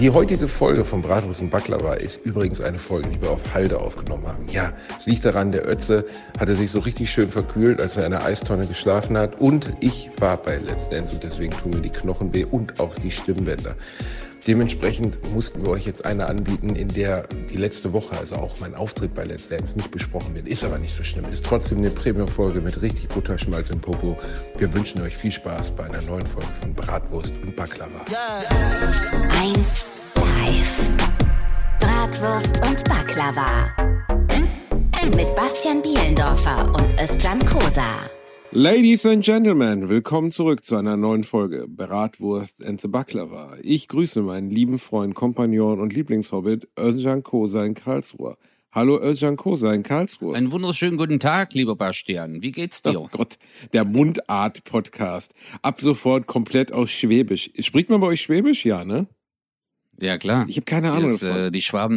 Die heutige Folge von Bratwurst und Baklava ist übrigens eine Folge, die wir auf Halde aufgenommen haben. Ja, es liegt daran, der Ötze hatte sich so richtig schön verkühlt, als er in einer Eistonne geschlafen hat. Und ich war bei Let's Dance und deswegen tun mir die Knochen weh und auch die Stimmbänder. Dementsprechend mussten wir euch jetzt eine anbieten, in der die letzte Woche, also auch mein Auftritt bei Let's Dance, nicht besprochen wird. Ist aber nicht so schlimm. Ist trotzdem eine Premium-Folge mit richtig Butterschmalz im Popo. Wir wünschen euch viel Spaß bei einer neuen Folge von Bratwurst und Baklava. 1 Live. Bratwurst und Baklava. Mit Bastian Bielendorfer und Özcan Kosa. Ladies and Gentlemen, willkommen zurück zu einer neuen Folge Bratwurst and the Baklava. Ich grüße meinen lieben Freund, Kompagnon und Lieblingshobbit Özcan Kosa in Karlsruhe. Hallo Özcan Kosa in Karlsruhe. Einen wunderschönen guten Tag, lieber Bastian. Wie geht's dir? Oh Gott, der Mundart-Podcast. Ab sofort komplett auf Schwäbisch. Spricht man bei euch Schwäbisch? Ja, ne? Ja, klar. Ich habe keine Ahnung davon.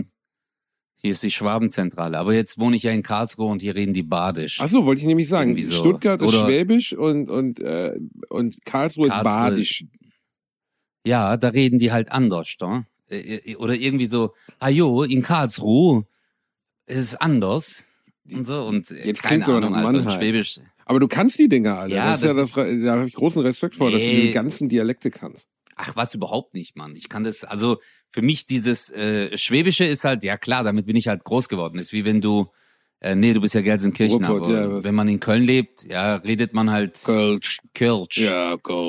Hier ist die Schwabenzentrale. Aber jetzt wohne ich ja in Karlsruhe und hier reden die Badisch. Ach so, wollte ich nämlich sagen. So. Stuttgart ist Schwäbisch und Karlsruhe ist Badisch. Ja, da reden die halt anders, da. Oder irgendwie so, jo, in Karlsruhe ist es anders. Und so. Und jetzt keine klingt Ahnung, so nach Alter, Mannheim. Schwäbisch. Aber du kannst die Dinger alle. Ja, da habe ich großen Respekt vor, dass du die ganzen Dialekte kannst. Ach, was, überhaupt nicht, Mann. Ich kann das, also für mich dieses Schwäbische ist halt, ja klar, damit bin ich halt groß geworden. Ist wie wenn du, du bist ja Gelsenkirchen, Ruhrpott, aber ja, wenn man in Köln lebt, ja, redet man halt Kölsch. Ja, Kölsch.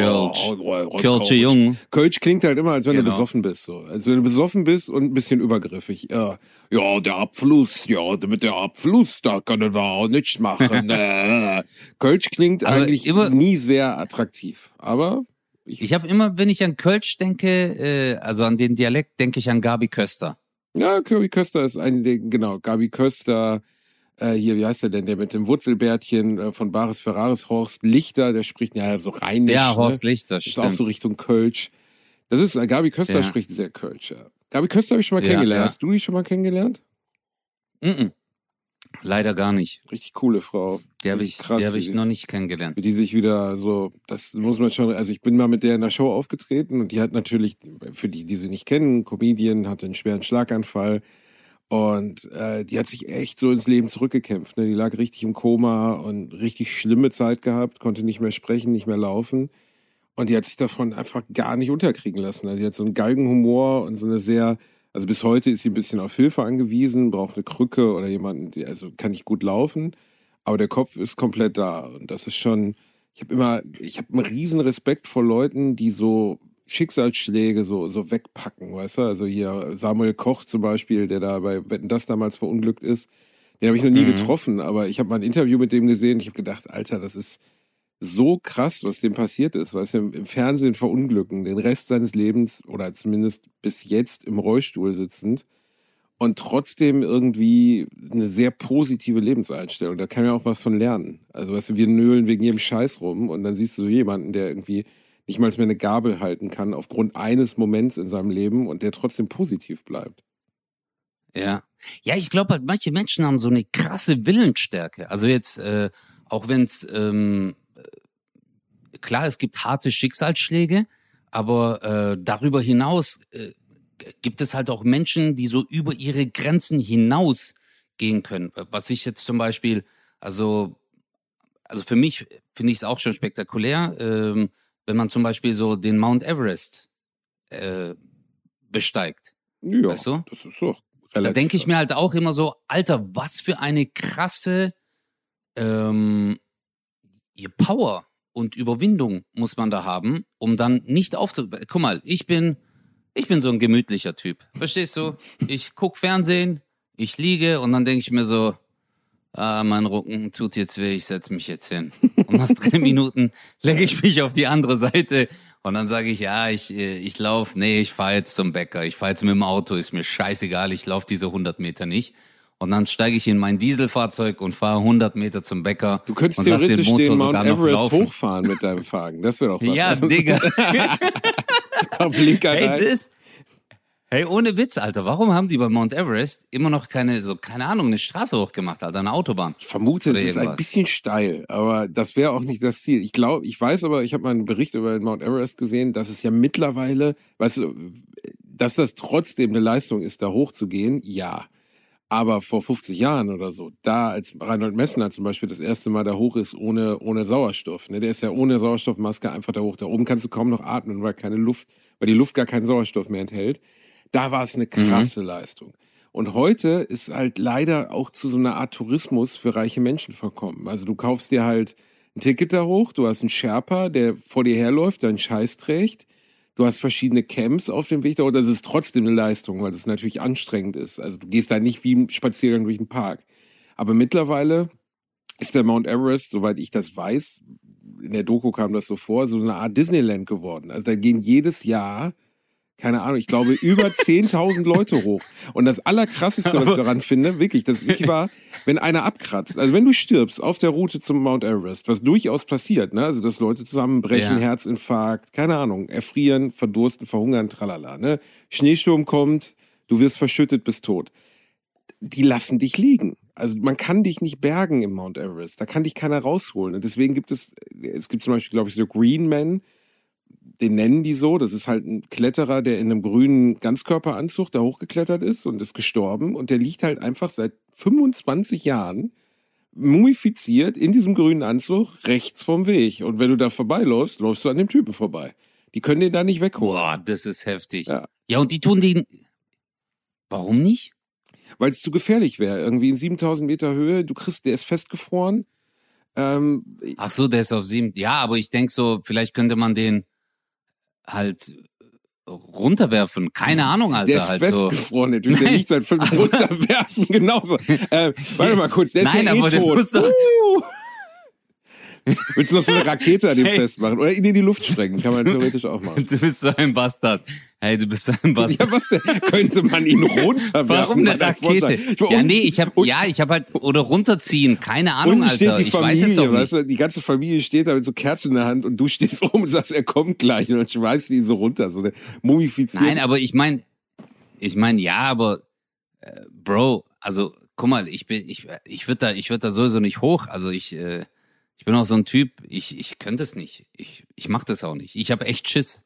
Ja, Kölsche Jung. Kölsch klingt halt immer, als wenn du Genau. besoffen bist. So. Als wenn du besoffen bist und ein bisschen übergriffig. Ja, der Abfluss, mit der Abfluss, da können wir auch nichts machen. Kölsch klingt Aber eigentlich immer- nie sehr attraktiv. Aber Ich habe immer, wenn ich an Kölsch denke, also an den Dialekt, denke ich an Gabi Köster. ja, Gabi Köster ist genau, Gabi Köster, hier, wie heißt der denn, der mit dem Wurzelbärtchen von Baris Ferraris, Horst Lichter, der spricht ja so rheinisch. Ja, Horst ne? Lichter, Ist auch stimmt. so Richtung Kölsch. Das ist, Gabi Köster Ja. spricht sehr Kölsch, ja. Gabi Köster habe ich schon mal Ja, kennengelernt. ja. Hast du die schon mal kennengelernt? Mhm. Leider gar nicht. Richtig coole Frau. Die habe Richtig ich, krass, die hab wie ich die- noch nicht kennengelernt. Wie die sich wieder so, das muss man schon, also ich bin mal mit der in der Show aufgetreten und die hat natürlich, für die sie nicht kennen, Comedian, hatte einen schweren Schlaganfall und die hat sich echt so ins Leben zurückgekämpft. Ne? Die lag richtig im Koma und richtig schlimme Zeit gehabt, konnte nicht mehr sprechen, nicht mehr laufen und die hat sich davon einfach gar nicht unterkriegen lassen. Also die hat so einen Galgenhumor und so eine sehr, also bis heute ist sie ein bisschen auf Hilfe angewiesen, braucht eine Krücke oder jemanden, also kann nicht gut laufen. Aber der Kopf ist komplett da. Und das ist schon, ich habe einen riesen Respekt vor Leuten, die so Schicksalsschläge so wegpacken, weißt du? Also hier Samuel Koch zum Beispiel, der da bei Wetten, dass damals verunglückt ist. Den habe ich noch nie getroffen, aber ich habe mal ein Interview mit dem gesehen. Ich habe gedacht, Alter, das ist so krass, was dem passiert ist. Weißt du, im Fernsehen verunglücken, den Rest seines Lebens oder zumindest bis jetzt im Rollstuhl sitzend. Und trotzdem irgendwie eine sehr positive Lebenseinstellung. Da kann man ja auch was von lernen. Also weißt du, wir nölen wegen jedem Scheiß rum und dann siehst du so jemanden, der irgendwie nicht mal mehr eine Gabel halten kann aufgrund eines Moments in seinem Leben und der trotzdem positiv bleibt. Ja. Ja, ich glaube halt, manche Menschen haben so eine krasse Willensstärke. Also jetzt, auch wenn es, klar, es gibt harte Schicksalsschläge, aber darüber hinaus gibt es halt auch Menschen, die so über ihre Grenzen hinaus gehen können. Was ich jetzt zum Beispiel, also für mich finde ich es auch schon spektakulär, wenn man zum Beispiel so den Mount Everest besteigt. Ja, Weißt du? das ist doch Da relativ. denke ich mir halt auch immer so, Alter, was für eine krasse Power und Überwindung muss man da haben, um dann nicht aufzuhören. Guck mal, ich bin so ein gemütlicher Typ. Verstehst du? Ich guck Fernsehen, ich liege und dann denke ich mir so, mein Rücken tut jetzt weh, ich setze mich jetzt hin. Und nach 3 Minuten lege ich mich auf die andere Seite und dann sage ich, ja, ich laufe, nee, ich fahre jetzt zum Bäcker. Ich fahre jetzt mit dem Auto, ist mir scheißegal, ich laufe diese 100 Meter nicht. Und dann steige ich in mein Dieselfahrzeug und fahre 100 Meter zum Bäcker. Du könntest und lass theoretisch den Motor Mount sogar noch Everest laufen. hochfahren mit deinem Wagen. Das wäre doch was. Ja, Digga. Paar Blinker rein. Hey, ohne Witz, Alter, warum haben die bei Mount Everest immer noch keine Ahnung, eine Straße hochgemacht, Alter, eine Autobahn? Ich vermute, Oder es ist ein irgendwas. bisschen steil, aber das wäre auch nicht das Ziel. Ich weiß aber, ich habe mal einen Bericht über den Mount Everest gesehen, dass es ja mittlerweile, weißt du, Dass das trotzdem eine Leistung ist, da hochzugehen, ja. Aber vor 50 Jahren oder so, da als Reinhold Messner zum Beispiel das erste Mal da hoch ist ohne Sauerstoff, ne? Der ist ja ohne Sauerstoffmaske einfach da hoch. Da oben kannst du kaum noch atmen, weil die Luft gar keinen Sauerstoff mehr enthält. Da war es eine krasse Leistung. Und heute ist halt leider auch zu so einer Art Tourismus für reiche Menschen verkommen. Also du kaufst dir halt ein Ticket da hoch, du hast einen Sherpa, der vor dir herläuft, der einen Scheiß trägt. Du hast verschiedene Camps auf dem Weg da, und das ist trotzdem eine Leistung, weil das natürlich anstrengend ist. Also du gehst da nicht wie ein Spaziergang durch den Park. Aber mittlerweile ist der Mount Everest, soweit ich das weiß, in der Doku kam das so vor, so eine Art Disneyland geworden. Also da gehen jedes Jahr, keine Ahnung, ich glaube, über 10.000 Leute hoch. Und das Allerkrasseste, was ich daran finde, wirklich, das wirklich war, wenn einer abkratzt. Also wenn du stirbst auf der Route zum Mount Everest, was durchaus passiert, ne? Also dass Leute zusammenbrechen, Herzinfarkt, keine Ahnung, erfrieren, verdursten, verhungern, tralala, ne? Schneesturm kommt, du wirst verschüttet, bist tot. Die lassen dich liegen. Also man kann dich nicht bergen im Mount Everest. Da kann dich keiner rausholen. Und deswegen gibt es gibt zum Beispiel, glaube ich, so Green Men, den nennen die so, das ist halt ein Kletterer, der in einem grünen Ganzkörperanzug da hochgeklettert ist und ist gestorben, und der liegt halt einfach seit 25 Jahren mumifiziert in diesem grünen Anzug rechts vom Weg, und wenn du da vorbeiläufst, läufst du an dem Typen vorbei. Die können den da nicht wegholen. Boah, das ist heftig. Ja, und die tun den... Warum nicht? Weil es zu gefährlich wäre. Irgendwie in 7.000 Meter Höhe, der ist festgefroren. Ach so, der ist auf 7. Ja, aber ich denke so, vielleicht könnte man den halt runterwerfen. Keine Ahnung, Alter. Der ist halt festgefroren, der Typ, der liegt seit 5 runterwerfen, genauso. Warte mal kurz, der ist ja eh tot. Willst du noch so eine Rakete an dem festmachen? Oder ihn in die Luft sprengen? Kann man theoretisch auch machen. Du bist so ein Bastard. Hey, du bist so ein Bastard. Ja, was denn? Könnte man ihn runterwerfen? Warum eine Rakete? Ja, nee, ich hab halt, oder runterziehen. Keine Ahnung, Alter. Steht die Familie, ich weiß es doch nicht. Weißt du, die ganze Familie steht da mit so Kerzen in der Hand, und du stehst oben und sagst, er kommt gleich, und dann schmeißt du ihn so runter, so mumifiziert. Nein, aber ich mein, ja, aber, Bro, also, guck mal, ich würd da sowieso nicht hoch. Also ich bin auch so ein Typ, ich könnte es nicht. Ich mach das auch nicht. Ich habe echt Schiss.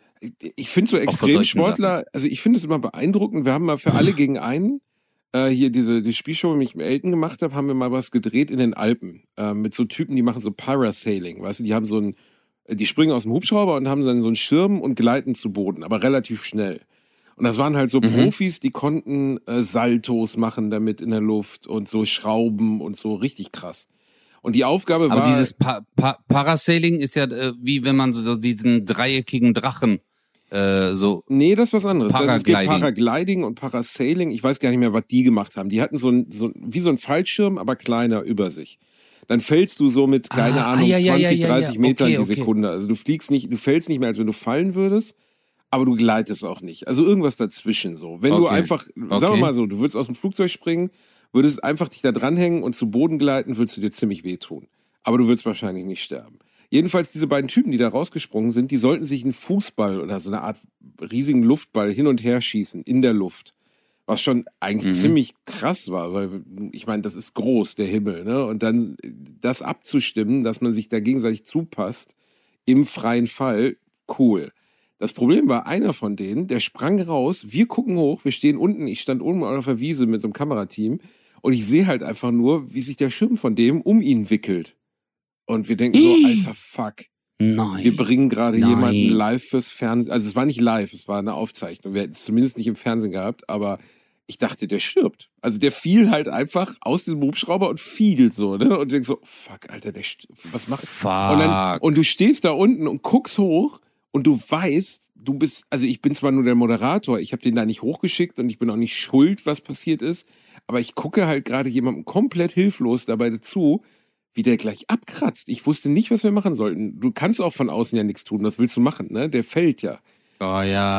Ich finde so Extremsportler, also ich finde es immer beeindruckend. Wir haben mal für alle gegen einen, hier die Spielshow, die ich mit Elton gemacht habe, haben wir mal was gedreht in den Alpen. Mit so Typen, die machen so Parasailing, weißt du, die haben die springen aus dem Hubschrauber und haben dann so einen Schirm und gleiten zu Boden, aber relativ schnell. Und das waren halt so Profis, die konnten Saltos machen damit in der Luft und so Schrauben und so, richtig krass. Und die Aufgabe war... Aber dieses Parasailing ist ja wie wenn man so diesen dreieckigen Drachen so... Nee, das ist was anderes. Paragliding. Es gibt Paragliding und Parasailing. Ich weiß gar nicht mehr, was die gemacht haben. Die hatten wie so ein Fallschirm, aber kleiner über sich. Dann fällst du so mit, keine Ahnung, 30 Metern die Sekunde. Also du fällst nicht mehr, als wenn du fallen würdest, aber du gleitest auch nicht. Also irgendwas dazwischen so. Wenn du einfach, sagen wir mal so, du würdest aus dem Flugzeug springen, würdest einfach dich da dranhängen und zu Boden gleiten, würdest du dir ziemlich wehtun. Aber du würdest wahrscheinlich nicht sterben. Jedenfalls diese beiden Typen, die da rausgesprungen sind, die sollten sich einen Fußball oder so eine Art riesigen Luftball hin und her schießen in der Luft. Was schon eigentlich ziemlich krass war, weil ich meine, das ist groß, der Himmel, ne? Und dann das abzustimmen, dass man sich da gegenseitig zupasst, im freien Fall, cool. Das Problem war, einer von denen, der sprang raus, wir gucken hoch, wir stehen unten, ich stand oben auf der Wiese mit so einem Kamerateam, und ich sehe halt einfach nur, wie sich der Schirm von dem um ihn wickelt. Und wir denken so, alter Fuck. Nein. Wir bringen gerade jemanden live fürs Fernsehen. Also es war nicht live, es war eine Aufzeichnung. Wir hätten es zumindest nicht im Fernsehen gehabt, aber ich dachte, der stirbt. Also der fiel halt einfach aus diesem Hubschrauber und fiel so, ne? Und du denkst so, fuck, Alter, der stirbt. Was macht? Fuck. Und du stehst da unten und guckst hoch und du weißt, du bist, also ich bin zwar nur der Moderator, ich habe den da nicht hochgeschickt und ich bin auch nicht schuld, was passiert ist, aber ich gucke halt gerade jemandem komplett hilflos dabei dazu, wie der gleich abkratzt. Ich wusste nicht, was wir machen sollten. Du kannst auch von außen ja nichts tun. Was willst du machen, ne? Der fällt ja. Oh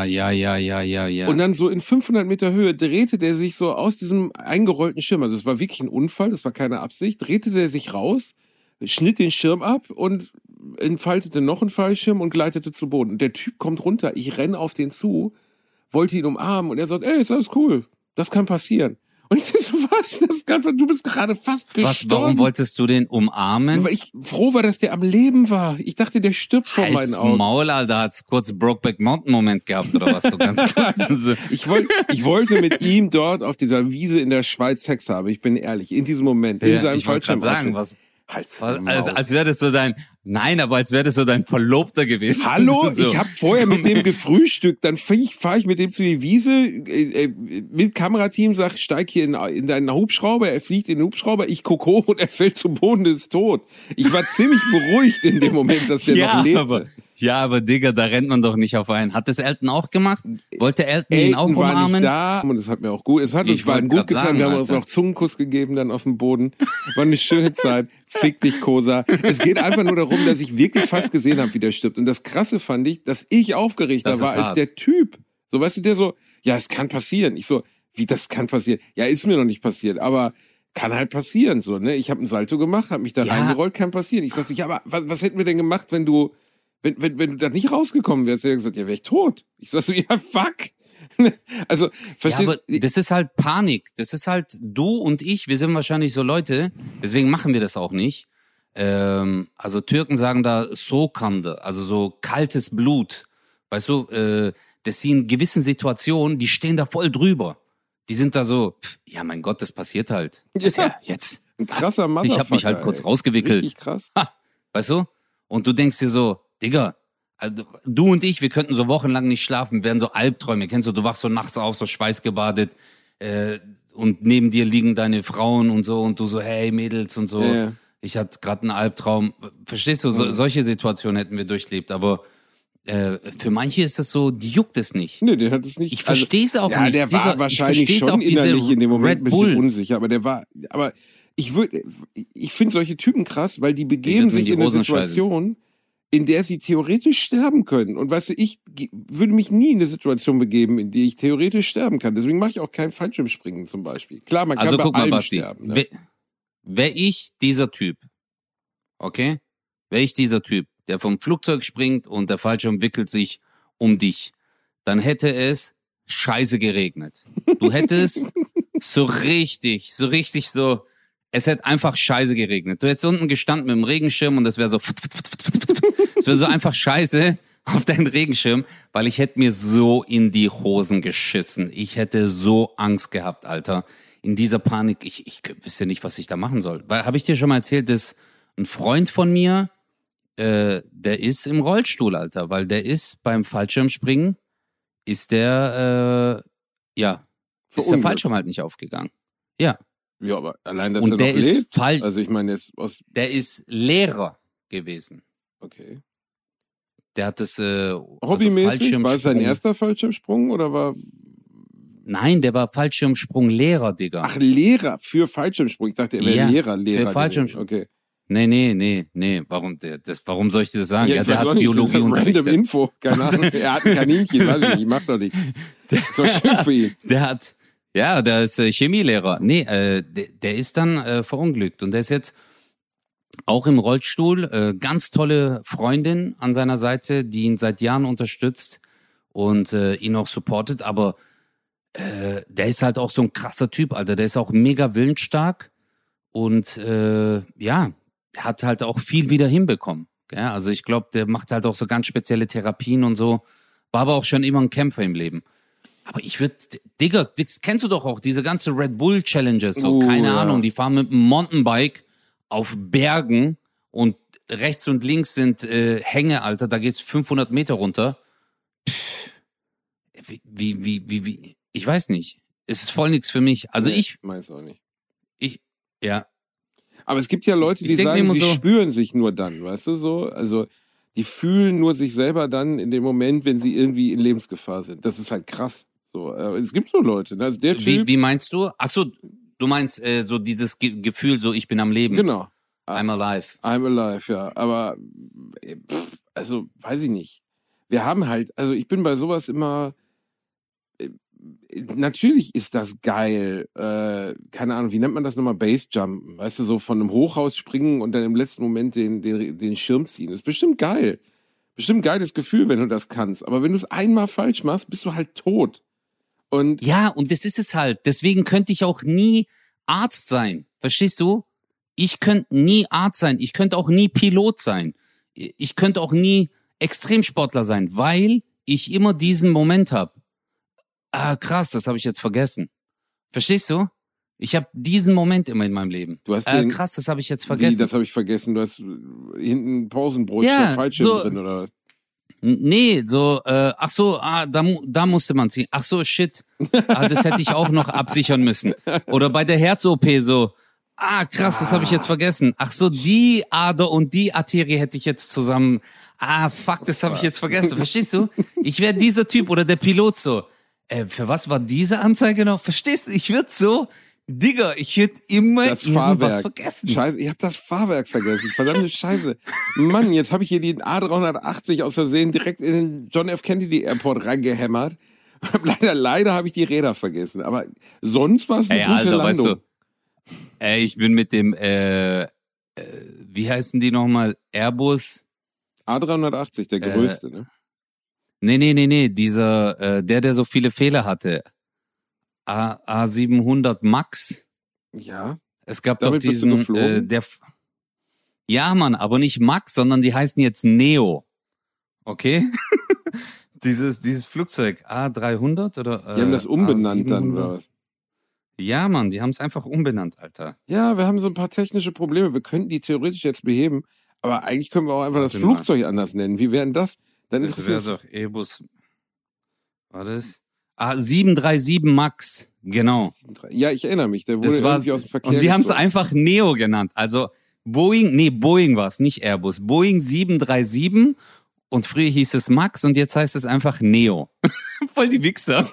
ja. Und dann so in 500 Meter Höhe drehte der sich so aus diesem eingerollten Schirm. Also es war wirklich ein Unfall, das war keine Absicht. Drehte der sich raus, schnitt den Schirm ab und entfaltete noch einen Fallschirm und gleitete zu Boden. Und der Typ kommt runter. Ich renne auf den zu, wollte ihn umarmen und er sagt, ey, ist alles cool. Das kann passieren. Und ich dachte so, was? Du bist gerade fast gestorben. Warum wolltest du den umarmen? Weil ich froh war, dass der am Leben war. Ich dachte, der stirbt vor meinen Augen. Maul, Alter, hat's kurz Brokeback Mountain Moment gehabt oder was? So ganz kurz. Ich wollte mit ihm dort auf dieser Wiese in der Schweiz Sex haben. Ich bin ehrlich, in diesem Moment, in seinem Fallschirm. Ich wollte sagen, als wäre das so als wäre das so dein Verlobter gewesen. Hallo, so. Ich habe vorher mit dem gefrühstückt, dann fahre ich mit dem zu die Wiese, mit Kamerateam, steig hier in deinen Hubschrauber, er fliegt in den Hubschrauber, ich guck hoch und er fällt zu Boden, ist tot. Ich war ziemlich beruhigt in dem Moment, dass der noch lebte. Aber Digga, da rennt man doch nicht auf einen. Hat das Elton auch gemacht? Wollte Elton ihn auch umarmen? War nicht da und es hat mir auch gut, es hat uns beiden gut getan. Wir haben uns noch Zungenkuss gegeben dann auf dem Boden. War eine schöne Zeit. Fick dich, Kosa. Es geht einfach nur darum, dass ich wirklich fast gesehen habe, wie der stirbt. Und das Krasse fand ich, dass ich aufgeregter war als der Typ. So, weißt du, der so, ja, es kann passieren. Ich so, wie das kann passieren? Ja, ist mir noch nicht passiert, aber kann halt passieren, so, ne? Ich habe ein Salto gemacht, habe mich da reingerollt, kann passieren. Ich sag so, ja, aber was hätten wir denn gemacht, wenn du da nicht rausgekommen wärst? Er hat gesagt, ja, wäre ich tot. Ich sag so, ja, fuck. Also, verstehst du? Ja, aber das ist halt Panik. Das ist halt du und ich, wir sind wahrscheinlich so Leute, deswegen machen wir das auch nicht. Also Türken sagen da Sokande, also so kaltes Blut. Weißt du, dass sie in gewissen Situationen, die stehen da voll drüber. Die sind da so, ja, mein Gott, das passiert halt. Ja, jetzt. Ein krasser Motherfucker. Ich habe mich halt kurz rausgewickelt. Richtig krass. Weißt du? Und du denkst dir so, Digga, also du und ich, wir könnten so wochenlang nicht schlafen, wären so Albträume. Kennst du wachst so nachts auf, so schweißgebadet und neben dir liegen deine Frauen und so und du so, hey Mädels und so. Ja. Ich hatte gerade einen Albtraum. Verstehst du, solche Situationen hätten wir durchlebt, aber für manche ist das so, die juckt es nicht. Nee, der hat es nicht. Ich verstehe es auch nicht. Ja, der war wahrscheinlich schon innerlich in dem Moment ein bisschen unsicher, aber ich finde solche Typen krass, weil die begeben sich in eine Situation, in der sie theoretisch sterben können. Und weißt du, ich würde mich nie in eine Situation begeben, in die ich theoretisch sterben kann. Deswegen mache ich auch kein Fallschirmspringen zum Beispiel. Klar, man kann bei allem Basti, sterben. Ne? Wäre ich dieser Typ, okay? Wäre ich dieser Typ, der vom Flugzeug springt und der Fallschirm wickelt sich um dich, dann hätte es scheiße geregnet. Du hättest so richtig, es hätte einfach scheiße geregnet. Du hättest unten gestanden mit dem Regenschirm und das wäre so, es wäre so einfach scheiße auf deinen Regenschirm, weil ich hätte mir so in die Hosen geschissen. Ich hätte so Angst gehabt, Alter. In dieser Panik, ich wüsste nicht, was ich da machen soll. Habe ich dir schon mal erzählt, dass ein Freund von mir, der ist im Rollstuhl, Alter, weil der ist beim Fallschirmspringen, ist der Fallschirm halt nicht aufgegangen. Ja. Ja, aber allein, dass und er noch lebt. Also ich meine, der ist Lehrer gewesen. Okay. Der hat das hobbymäßig, war es sein erster Fallschirmsprung oder war... Nein, der war Fallschirmsprunglehrer, Digga. Ach, Lehrer für Fallschirmsprung. Ich dachte, er wäre Lehrer. Für Fallschirmsprung. Okay. Nee. Warum soll ich dir das sagen? Ja, der hat Biologie unterrichtet. Random Info, keine Ahnung. Er hat ein Kaninchen, weiß ich nicht, ich mach doch nicht. Das war schön für ihn. Der ist Chemielehrer. Nee, der ist dann verunglückt und der ist jetzt auch im Rollstuhl. Ganz tolle Freundin an seiner Seite, die ihn seit Jahren unterstützt und ihn auch supportet, aber der ist halt auch so ein krasser Typ, Alter. Der ist auch mega willensstark und der hat halt auch viel wieder hinbekommen. Gell? Also ich glaube, der macht halt auch so ganz spezielle Therapien und so. War aber auch schon immer ein Kämpfer im Leben. Aber ich würde, Digga, das kennst du doch auch, diese ganze Red Bull Challenges, so, keine Ahnung, die fahren mit einem Mountainbike auf Bergen und rechts und links sind Hänge, Alter, da geht's 500 Meter runter. Wie, ich weiß nicht. Es ist voll nichts für mich. Also ich weiß auch nicht. Ja. Aber es gibt ja Leute, die sagen, sie spüren sich nur dann, weißt du, so, also die fühlen nur sich selber dann in dem Moment, wenn sie irgendwie in Lebensgefahr sind. Das ist halt krass. So, es gibt so Leute, ne? Also der Typ. Wie meinst du? Achso, du meinst so dieses Gefühl, so ich bin am Leben. Genau. I'm alive. I'm alive, ja. Aber also weiß ich nicht. Wir haben halt, also ich bin bei sowas immer. Natürlich ist das geil. Keine Ahnung, wie nennt man das nochmal? Basejumpen. Weißt du, so von einem Hochhaus springen und dann im letzten Moment den Schirm ziehen. Das ist bestimmt geil. Bestimmt ein geiles Gefühl, wenn du das kannst. Aber wenn du es einmal falsch machst, bist du halt tot. Und Ja, und das ist es halt. Deswegen könnte ich auch nie Arzt sein. Verstehst du? Ich könnte nie Arzt sein. Ich könnte auch nie Pilot sein. Ich könnte auch nie Extremsportler sein, weil ich immer diesen Moment habe. Ah, krass, das habe ich jetzt vergessen. Verstehst du? Ich habe diesen Moment immer in meinem Leben. du hast Krass, das habe ich jetzt wie, vergessen. das habe ich vergessen, du hast hinten Pausenbrot Ja, statt Fallschirm so- drin, oder was? Nee, so, ach so, da musste man ziehen. Ach so, shit. Das hätte ich auch noch absichern müssen. Oder bei der Herz-OP so, krass, das habe ich jetzt vergessen. Ach so, die Ader und die Arterie hätte ich jetzt zusammen. Fuck, das habe ich jetzt vergessen. Verstehst du? Ich wäre dieser Typ oder der Pilot so. Für was war diese Anzeige noch? Verstehst du? Ich würde so, Digga, ich würde immer Das irgendwas Fahrwerk. vergessen. Scheiße, ich habe das Fahrwerk vergessen. Verdammte Scheiße. Mann, jetzt habe ich hier den A380 aus Versehen direkt in den John F. Kennedy Airport reingehämmert. Leider habe ich die Räder vergessen. Aber sonst war es eine gute Alter, Landung. weißt du, ich bin mit dem, wie heißen die nochmal? Airbus? A380, der größte, ne? Nee, dieser, der so viele Fehler hatte. A700 Max. Ja. Es gab Damit doch bist du diesen, geflogen? ja, Mann, aber nicht Max, sondern die heißen jetzt Neo. Okay? dieses Flugzeug A300 oder? Die haben das umbenannt dann, A700. oder was? Ja, Mann, die haben es einfach umbenannt, Alter. Ja, wir haben so ein paar technische Probleme. Wir könnten die theoretisch jetzt beheben, aber eigentlich können wir auch einfach das Warte mal. Flugzeug anders nennen. Wie wäre denn das? Dann Das wäre interessiert doch Airbus. War das? 737 Max, genau. Ja, ich erinnere mich. Der wurde Das war, irgendwie aus dem Verkehr und die haben es gezogen. einfach Neo genannt. Also Boeing war es, nicht Airbus. Boeing 737 und früher hieß es Max und jetzt heißt es einfach Neo. Voll die Wichser.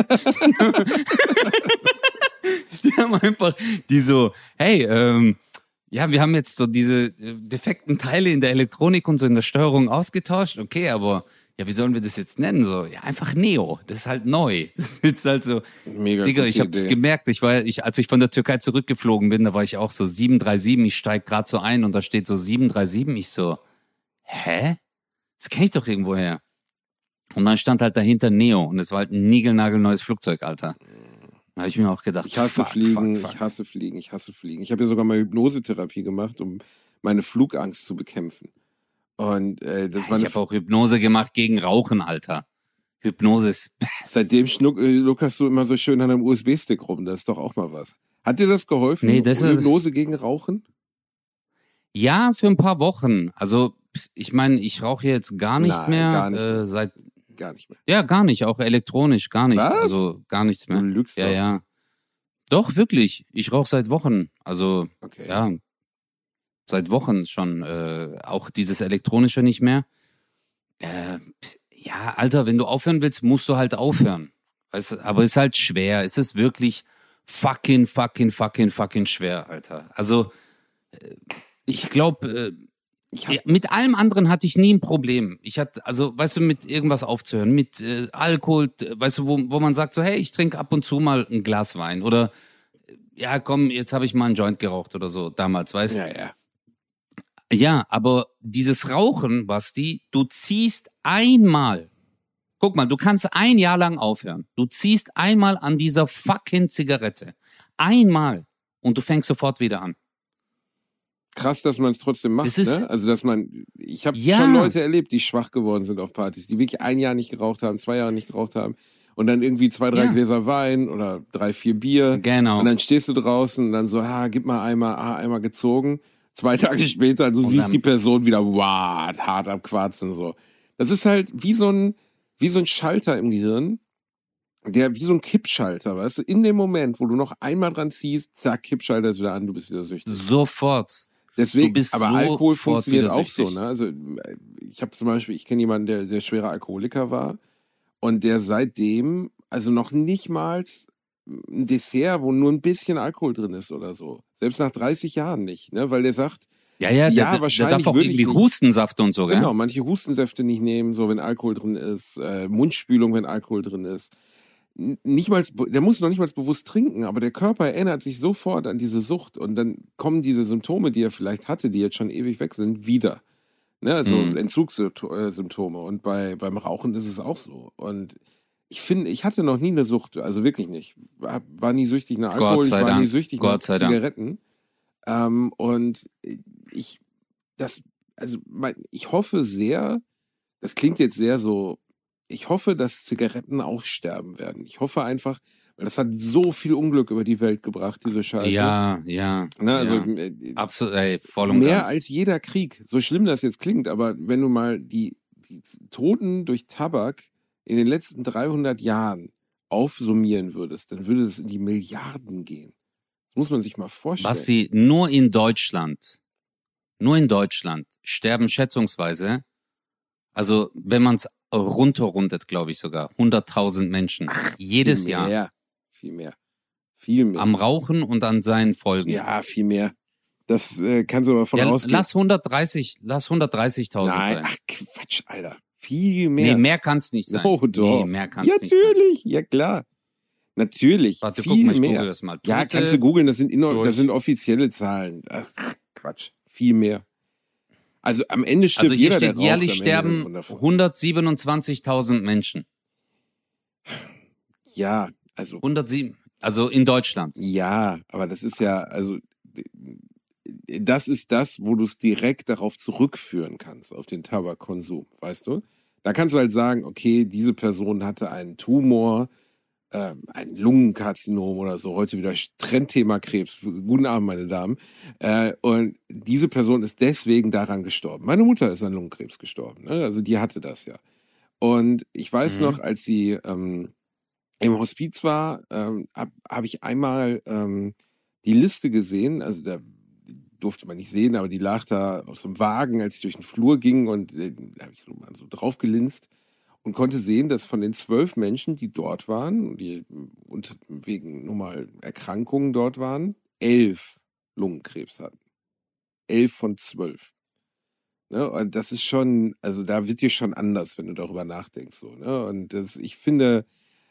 Die haben einfach, die so, hey, ja, wir haben jetzt so diese defekten Teile in der Elektronik und so in der Steuerung ausgetauscht. Okay, aber ja, wie sollen wir das jetzt nennen? So, ja, einfach Neo. Das ist halt neu. Das ist jetzt halt so, Mega Digga, gute ich hab's Idee. gemerkt. Als ich von der Türkei zurückgeflogen bin, da war ich auch so 737. Ich steig grad so ein und da steht so 737. Ich so, hä? Das kenne ich doch irgendwoher. Und dann stand halt dahinter Neo und es war halt ein niegelnagelneues Flugzeug, Alter. Da habe ich mir auch gedacht, Ich hasse fuck, Fliegen, fuck, fuck. ich hasse Fliegen, ich hasse Fliegen. Ich habe ja sogar mal Hypnosetherapie gemacht, um meine Flugangst zu bekämpfen. Und das war Ich eine habe auch Hypnose gemacht gegen Rauchen, Alter. Hypnose ist... Seitdem luckerst du immer so schön an einem USB-Stick rum. Das ist doch auch mal was. Hat dir das geholfen? Nee, das ist- Hypnose gegen Rauchen? Ja, für ein paar Wochen. Also, ich meine, ich rauche jetzt gar nicht Nein, mehr. gar nicht mehr. Seit Gar nicht mehr. Ja, gar nicht, auch elektronisch, gar nichts. Was? Also gar nichts Du mehr. lügst Ja, doch. ja. Doch, wirklich. Ich rauche seit Wochen. Also, Okay. ja, seit Wochen schon. Auch dieses Elektronische nicht mehr. Ja, Alter, wenn du aufhören willst, musst du halt aufhören. Weißt du, aber es ist halt schwer. Es ist wirklich fucking schwer, Alter. Also, ich glaube, mit allem anderen hatte ich nie ein Problem. Ich hatte, also, weißt du, mit irgendwas aufzuhören, mit Alkohol, weißt du, wo man sagt so, hey, ich trinke ab und zu mal ein Glas Wein oder ja, komm, jetzt habe ich mal einen Joint geraucht oder so, damals, weißt du? Ja. Ja, aber dieses Rauchen, Basti, du ziehst einmal, guck mal, du kannst ein Jahr lang aufhören. Du ziehst einmal an dieser fucking Zigarette. Einmal. Und du fängst sofort wieder an. Krass, dass man es trotzdem macht, Es ist- ne? Also, ich habe Ja. schon Leute erlebt, die schwach geworden sind auf Partys, die wirklich ein Jahr nicht geraucht haben, 2 Jahre nicht geraucht haben und dann irgendwie 2, 3 Ja. Gläser Wein oder 3, 4 Bier. Genau. Und dann stehst du draußen und dann so, gib mal einmal gezogen. 2 Tage später, du Und siehst dann- die Person wieder, hart am Quarzen, so. Das ist halt wie so ein Schalter im Gehirn, wie so ein Kippschalter, weißt du? In dem Moment, wo du noch einmal dran ziehst, zack, Kippschalter ist wieder an, du bist wieder süchtig. Sofort. Deswegen, Du bist aber Alkohol sofort funktioniert wieder auch süchtig. so, ne? Also ich kenne jemanden, der schwerer Alkoholiker war und der seitdem, also noch nicht mal ein Dessert, wo nur ein bisschen Alkohol drin ist oder so. Selbst nach 30 Jahren nicht, ne? Weil der sagt, Ja, Ja, der wahrscheinlich darf auch würde ich irgendwie nicht. Hustensaft und so, gell? genau, manche Hustensäfte nicht nehmen, so wenn Alkohol drin ist, Mundspülung, wenn Alkohol drin ist. Der muss noch nicht mal bewusst trinken, aber der Körper erinnert sich sofort an diese Sucht und dann kommen diese Symptome, die er vielleicht hatte, die jetzt schon ewig weg sind, wieder. Ne? Also Mhm. Entzugssymptome. Und beim Rauchen ist es auch so. Und ich finde, ich hatte noch nie eine Sucht, also wirklich nicht. War nie süchtig nach Alkohol, Gott ich sei war nie Dank. süchtig Gott nach sei Dank. Zigaretten. Und ich, ich hoffe sehr, das klingt jetzt sehr so, ich hoffe, dass Zigaretten auch sterben werden. Ich hoffe einfach, weil das hat so viel Unglück über die Welt gebracht, diese Scheiße. Ja. Ne, also, Ja. Absolut, ey, voll und mehr ganz. als jeder Krieg. So schlimm das jetzt klingt, aber wenn du mal die Toten durch Tabak in den letzten 300 Jahren aufsummieren würdest, dann würde es in die Milliarden gehen. Das muss man sich mal vorstellen. Basti, nur in Deutschland sterben schätzungsweise, also wenn man es runterrundet, glaube ich sogar, 100.000 Menschen jedes Jahr Viel mehr. am Rauchen und an seinen Folgen. Ja, viel mehr. Das kannst du aber von ausgehen. Lass 130.000 Nein, sein. ach Quatsch, Alter. Viel mehr. Nee, mehr kann es nicht sein. Oh, doch. Nee, mehr kann es nicht sein. Natürlich, ja klar. Natürlich, Warte, guck viel mal, ich mehr. google das mal. Ja, Tote kannst du googeln, das sind durch- offizielle Zahlen. Ach, Quatsch, viel mehr. Also am Ende stirbt Also hier jeder, der steht, raucht, jährlich am Ende sterben davon. 127.000 Menschen. Ja, also 107, also in Deutschland. ja, aber das ist ja, also das ist das, wo du es direkt darauf zurückführen kannst, auf den Tabakkonsum, weißt du? Da kannst du halt sagen, okay, diese Person hatte einen Tumor, ein Lungenkarzinom oder so, heute wieder Trendthema Krebs. Guten Abend, meine Damen. Und diese Person ist deswegen daran gestorben. Meine Mutter ist an Lungenkrebs gestorben, ne? Also die hatte das ja. Und ich weiß noch, als sie im Hospiz war, hab ich einmal die Liste gesehen, also da durfte man nicht sehen, aber die lag da auf so einem Wagen, als ich durch den Flur ging und da habe ich so drauf gelinst und konnte sehen, dass von den 12 Menschen, die dort waren, die wegen normal Erkrankungen dort waren, 11 Lungenkrebs hatten. 11 von 12. Ne? Und das ist schon, also da wird dir schon anders, wenn du darüber nachdenkst. So, ne? Und ich finde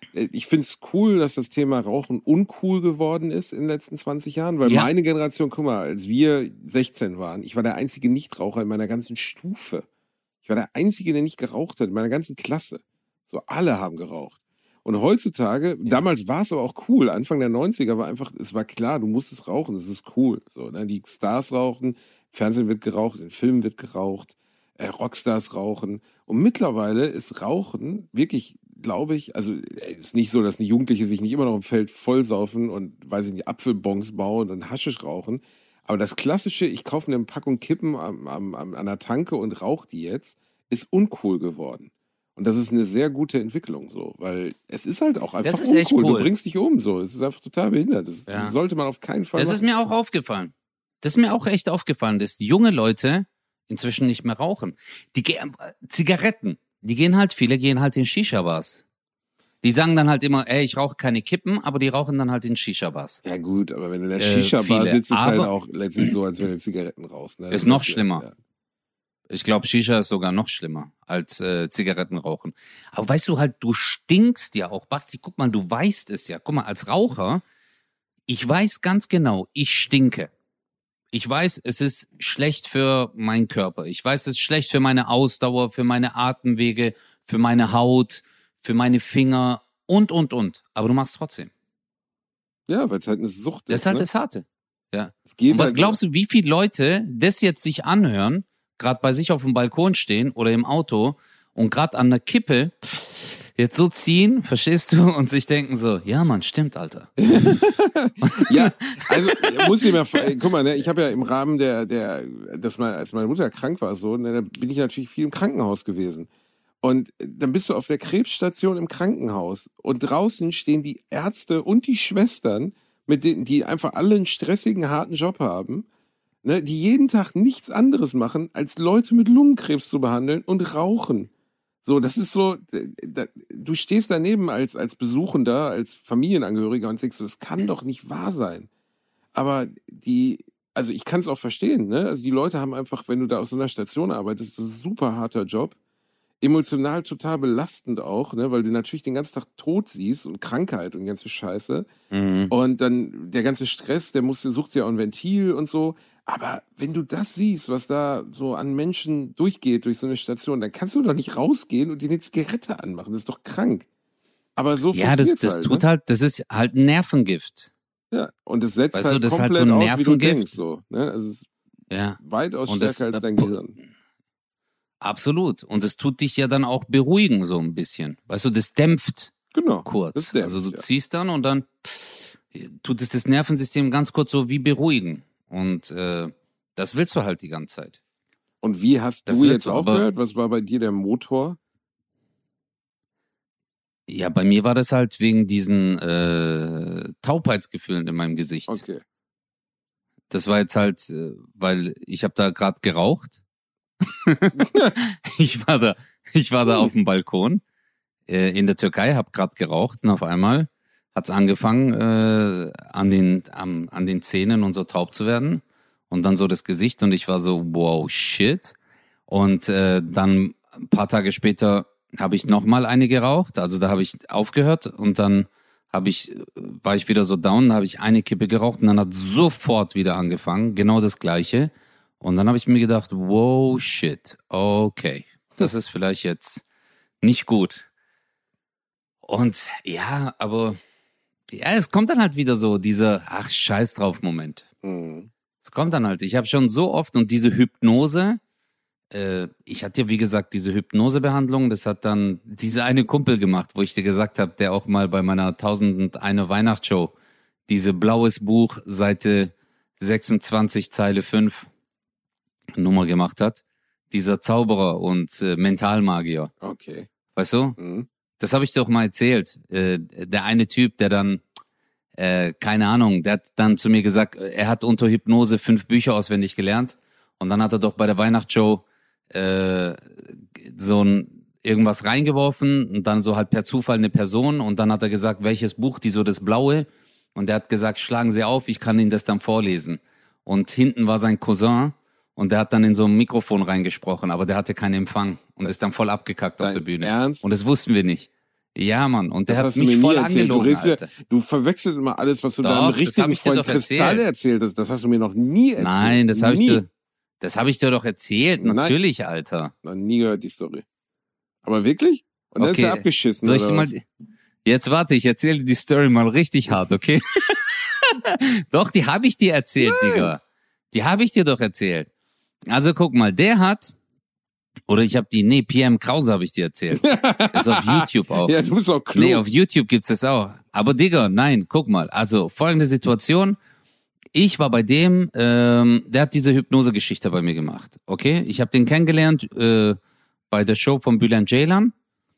es cool, dass das Thema Rauchen uncool geworden ist in den letzten 20 Jahren, weil meine Generation, guck mal, als wir 16 waren, ich war der einzige Nichtraucher in meiner ganzen Stufe. Ich war der Einzige, der nicht geraucht hat, in meiner ganzen Klasse. So, alle haben geraucht. Und heutzutage, damals war es aber auch cool, Anfang der 90er war einfach, es war klar, du musstest rauchen, das ist cool. So, ne? Die Stars rauchen, im Fernsehen wird geraucht, in Filmen wird geraucht, Rockstars rauchen. Und mittlerweile ist Rauchen wirklich, glaube ich, also ist nicht so, dass die Jugendliche sich nicht immer noch im Feld vollsaufen und, weiß ich nicht, Apfelbons bauen und Haschisch rauchen. Aber das klassische, ich kaufe eine Packung Kippen an der Tanke und rauche die jetzt, ist uncool geworden. Und das ist eine sehr gute Entwicklung so, weil es ist halt auch einfach Das ist uncool. echt cool. Du bringst dich um so. Es ist einfach total behindert. Das sollte man auf keinen Fall Das ist mir auch aufgefallen. Das ist mir auch echt aufgefallen, dass die junge Leute inzwischen nicht mehr rauchen. Zigaretten, viele gehen halt in Shisha-Bars. Die sagen dann halt immer, ey, ich rauche keine Kippen, aber die rauchen dann halt in Shisha-Bars. Ja gut, aber wenn du in der Shisha-Bar viele. sitzt, ist halt Aber- auch letztlich so, als wenn du Zigaretten rauchst. Ne? Ist Das noch ja- schlimmer. Ja. Ich glaube, Shisha ist sogar noch schlimmer als Zigaretten rauchen. Aber weißt du halt, du stinkst ja auch. Basti, guck mal, du weißt es ja. Guck mal, als Raucher, ich weiß ganz genau, ich stinke. Ich weiß, es ist schlecht für meinen Körper. Ich weiß, es ist schlecht für meine Ausdauer, für meine Atemwege, für meine Haut, für meine Finger und. Aber du machst trotzdem. Ja, weil es halt eine Sucht Das ist. ist halt ne? das Harte. Ja. Es geht Und was halt- glaubst du, wie viele Leute das jetzt sich anhören, gerade bei sich auf dem Balkon stehen oder im Auto und gerade an der Kippe jetzt so ziehen, verstehst du, und sich denken so, ja Mann, stimmt, Alter. Ja, also muss ich mir, guck mal, ne, ich habe ja im Rahmen als meine Mutter krank war, so, ne, da bin ich natürlich viel im Krankenhaus gewesen. Und dann bist du auf der Krebsstation im Krankenhaus und draußen stehen die Ärzte und die Schwestern, die einfach alle einen stressigen, harten Job haben, ne, die jeden Tag nichts anderes machen, als Leute mit Lungenkrebs zu behandeln und rauchen. So, das ist so, du stehst daneben als Besuchender, als Familienangehöriger und denkst so, das kann doch nicht wahr sein. Aber also ich kann es auch verstehen, ne? Also die Leute haben einfach, wenn du da auf so einer Station arbeitest, das ist ein super harter Job. Emotional total belastend auch, ne? Weil du natürlich den ganzen Tag Tod siehst und Krankheit und ganze Scheiße. Und dann der ganze Stress, sucht ja auch ein Ventil und so. Aber wenn du das siehst, was da so an Menschen durchgeht durch so eine Station, dann kannst du doch nicht rausgehen und dir eine Zigarette anmachen. Das ist doch krank. Aber so Ja, das funktioniert's tut ne? halt, das ist halt ein Nervengift. Ja, und es setzt Weißt du, halt das ist halt komplett so ein aus, wie du Nervengift. denkst. So, ne? Also es ist Ja. weitaus Und das, stärker als dein Gehirn. absolut. Und es tut dich ja dann auch beruhigen, so ein bisschen. Weißt du, das dämpft Genau. kurz. Das dämpft, Also du ja. ziehst dann und dann tut es das Nervensystem ganz kurz so wie beruhigen. Und das willst du halt die ganze Zeit. Und wie hast Das du willst jetzt du, aber- aufgehört? Was war bei dir der Motor? Ja, bei mir war das halt wegen diesen Taubheitsgefühlen in meinem Gesicht. Okay. Das war jetzt halt, weil ich habe da gerade geraucht. ich war da auf dem Balkon in der Türkei, habe gerade geraucht und auf einmal hat's angefangen an den Zähnen und so taub zu werden und dann so das Gesicht und ich war so wow shit und dann ein paar Tage später habe ich nochmal eine geraucht, also da habe ich aufgehört und dann war ich wieder so down, da habe ich eine Kippe geraucht und dann hat sofort wieder angefangen, genau das Gleiche. Und dann habe ich mir gedacht, wow, shit, okay, das ist vielleicht jetzt nicht gut. Und ja, aber ja, es kommt dann halt wieder so dieser, ach, scheiß drauf Moment. Mhm. Es kommt dann halt, ich habe schon so oft und diese Hypnose, ich hatte ja wie gesagt diese Hypnosebehandlung, das hat dann dieser eine Kumpel gemacht, wo ich dir gesagt habe, der auch mal bei meiner 1001 Weihnachtsshow diese blaues Buch, Seite 26, Zeile 5 Nummer gemacht hat. Dieser Zauberer und Mentalmagier. Okay. Weißt du? Mhm. Das habe ich dir doch mal erzählt. Der eine Typ, der dann, keine Ahnung, der hat dann zu mir gesagt, er hat unter Hypnose 5 Bücher auswendig gelernt. Und dann hat er doch bei der Weihnachtsshow so irgendwas reingeworfen und dann so halt per Zufall eine Person und dann hat er gesagt, welches Buch, die so das Blaue. Und er hat gesagt, schlagen Sie auf, ich kann Ihnen das dann vorlesen. Und hinten war sein Cousin und der hat dann in so ein Mikrofon reingesprochen, aber der hatte keinen Empfang und ist dann voll abgekackt auf der Bühne. Ernst? Und das wussten wir nicht. Ja, Mann. Und der Das hat hast du mich mir nie voll erzählt. angelogen, Du Alter. Du verwechselst immer alles, was du Doch, deinem das hab richtigen ich dir Freund doch Kristall erzählt hast. Das hast du mir noch nie erzählt. Nein, das habe ich Nie. dir doch erzählt. Nein. Natürlich, Alter. Noch nie gehört die Story. Aber wirklich? Und dann ist Okay. er abgeschissen, Soll ich oder dir mal, was? jetzt warte, ich erzähle dir die Story mal richtig hart, okay? Doch, die habe ich dir erzählt, Digga. Die habe ich dir doch erzählt. Also guck mal, der hat, oder PM Krause habe ich dir erzählt. Ist auf YouTube auch. Ja, du bist auch klug. Nee, auf YouTube gibt's das auch. Aber Digga, nein, guck mal. Also folgende Situation. Ich war bei dem, der hat diese Hypnose-Geschichte bei mir gemacht. Okay? Ich habe den kennengelernt bei der Show von Bülent Ceylan.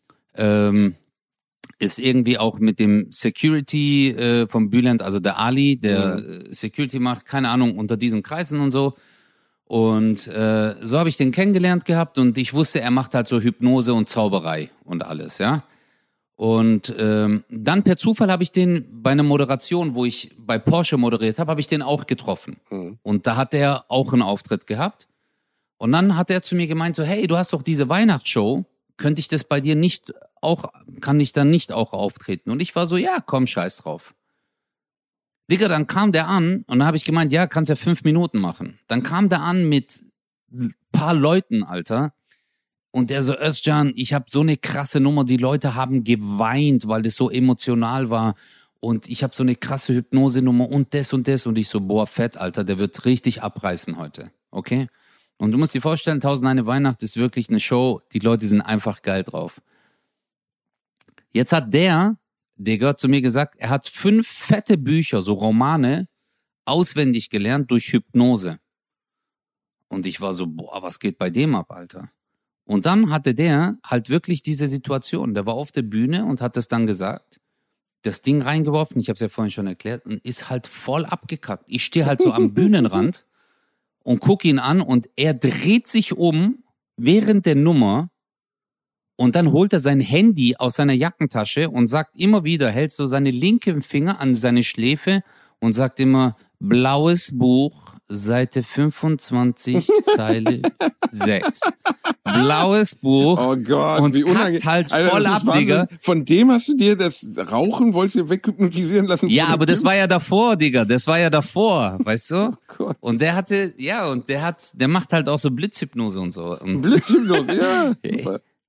Ist irgendwie auch mit dem Security von Bülent, also der Ali, der Security macht, keine Ahnung, unter diesen Kreisen und so. Und so habe ich den kennengelernt gehabt und ich wusste, er macht halt so Hypnose und Zauberei und alles, ja. Und dann per Zufall habe ich den bei einer Moderation, wo ich bei Porsche moderiert habe ich den auch getroffen. Und da hat er auch einen Auftritt gehabt. Und dann hat er zu mir gemeint so, hey, du hast doch diese Weihnachtsshow, könnte ich das bei dir nicht auch, kann ich dann nicht auch auftreten? Und ich war so, ja, komm, scheiß drauf. Digga, dann kam der an und dann habe ich gemeint, ja, kannst ja 5 Minuten machen. Dann kam der an mit ein paar Leuten, Alter. Und der so, Özcan, ich habe so eine krasse Nummer, die Leute haben geweint, weil das so emotional war. Und ich habe so eine krasse Hypnose-Nummer und das und das. Und ich so, boah, fett, Alter, der wird richtig abreißen heute. Okay? Und du musst dir vorstellen, 1001 Weihnacht ist wirklich eine Show, die Leute sind einfach geil drauf. Jetzt hat der gehört zu mir gesagt, er hat 5 fette Bücher, so Romane, auswendig gelernt durch Hypnose. Und ich war so, boah, was geht bei dem ab, Alter? Und dann hatte der halt wirklich diese Situation. Der war auf der Bühne und hat das dann gesagt, das Ding reingeworfen, ich habe es ja vorhin schon erklärt, und ist halt voll abgekackt. Ich stehe halt so am Bühnenrand und gucke ihn an und er dreht sich um während der Nummer und dann holt er sein Handy aus seiner Jackentasche und sagt immer wieder, hält so seine linken Finger an seine Schläfe und sagt immer, blaues Buch, Seite 25, Zeile 6. Blaues Buch. Oh Gott, und wie kackt unangenehm. halt Alter, voll das ab, ist Wahnsinn. Digga. Von dem hast du dir das Rauchen, wolltest du dir weghypnotisieren lassen? Ja, von aber dem das war ja davor, Digga. Das war ja davor, weißt du? Oh Gott. Und der hatte, ja, und der macht halt auch so Blitzhypnose und so. Und Blitzhypnose, ja. Super.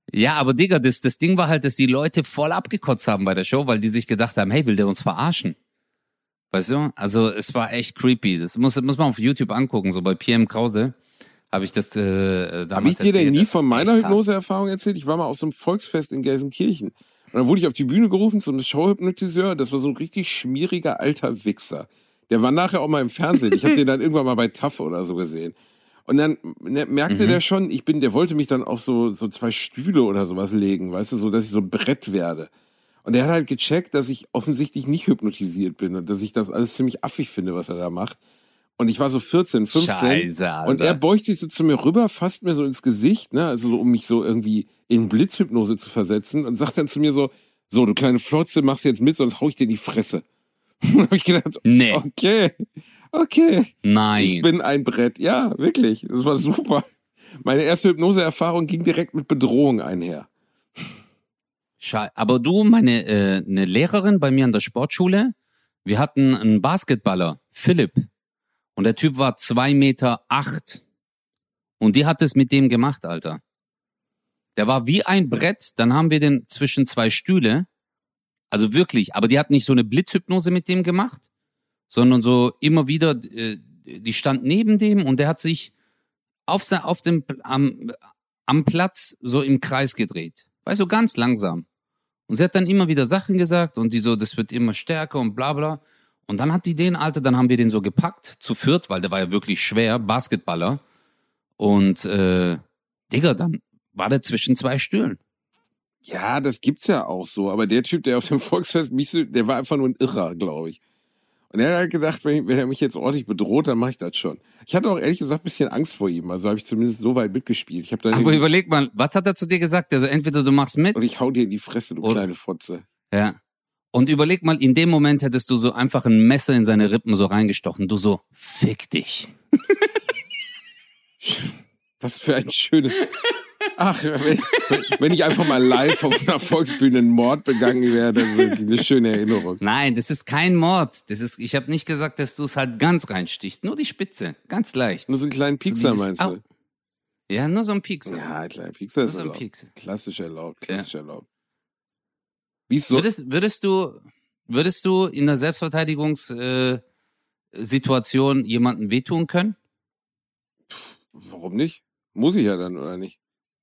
Ja, aber Digga, das Ding war halt, dass die Leute voll abgekotzt haben bei der Show, weil die sich gedacht haben, hey, will der uns verarschen? Weißt du? Also es war echt creepy. Das muss man auf YouTube angucken, so bei PM Krause habe ich das damals Habe ich dir denn nie von meiner Echt hart. Hypnoseerfahrung erzählt? Ich war mal auf so einem Volksfest in Gelsenkirchen. Und dann wurde ich auf die Bühne gerufen zu einem Showhypnotiseur. Das war so ein richtig schmieriger alter Wichser. Der war nachher auch mal im Fernsehen. Ich habe den dann irgendwann mal bei TAF oder so gesehen. Und dann merkte der schon, der wollte mich dann auf so 2 Stühle oder sowas legen, weißt du, so dass ich so ein Brett werde. Und der hat halt gecheckt, dass ich offensichtlich nicht hypnotisiert bin und dass ich das alles ziemlich affig finde, was er da macht. Und ich war so 14, 15. Scheiße, Alter. Und er beugt sich so zu mir rüber, fasst mir so ins Gesicht, ne, also um mich so irgendwie in Blitzhypnose zu versetzen und sagt dann zu mir so, du kleine Flotze, machst jetzt mit, sonst hau ich dir in die Fresse. Und dann hab ich gedacht, Nee. Okay. Nein. Ich bin ein Brett. Ja, wirklich. Das war super. Meine erste Hypnoseerfahrung ging direkt mit Bedrohung einher. Aber du, eine Lehrerin bei mir an der Sportschule, wir hatten einen Basketballer, Philipp. Und der Typ war 2,8 Meter. Und die hat es mit dem gemacht, Alter. Der war wie ein Brett, dann haben wir den zwischen 2 Stühle. Also wirklich, aber die hat nicht so eine Blitzhypnose mit dem gemacht, sondern so immer wieder, die stand neben dem und der hat sich am Platz so im Kreis gedreht. Weißt du, ganz langsam. Und sie hat dann immer wieder Sachen gesagt und die so, das wird immer stärker und bla bla. Und dann hat die den, Alter, dann haben wir den so gepackt, zu viert, weil der war ja wirklich schwer, Basketballer. Und, Digga, dann war der zwischen 2 Stühlen. Ja, das gibt's ja auch so. Aber der Typ, der auf dem Volksfest der war einfach nur ein Irrer, glaube ich. Und er hat halt gedacht, wenn er mich jetzt ordentlich bedroht, dann mache ich das schon. Ich hatte auch ehrlich gesagt ein bisschen Angst vor ihm. Also habe ich zumindest so weit mitgespielt. Ich hab dann Aber überleg mal, was hat er zu dir gesagt? Also entweder du machst mit. Und ich hau dir in die Fresse, du kleine Fotze. Ja. Und überleg mal, in dem Moment hättest du so einfach ein Messer in seine Rippen so reingestochen. Du so, fick dich. Was für ein schönes... Ach, wenn ich einfach mal live auf einer Volksbühne einen Mord begangen wäre, das wäre eine schöne Erinnerung. Nein, das ist kein Mord. Ich habe nicht gesagt, dass du es halt ganz reinstichst. Nur die Spitze, ganz leicht. Nur so einen kleinen Piekser, so meinst du? Ja, nur so ein Piekser. Ja, ein kleiner Piekser ist nur so ein erlaubt. Piekser. Klassisch erlaubt. Ja. Wie ist so? Würdest du in der Selbstverteidigungssituation jemandem wehtun können? Warum nicht? Muss ich ja dann, oder nicht?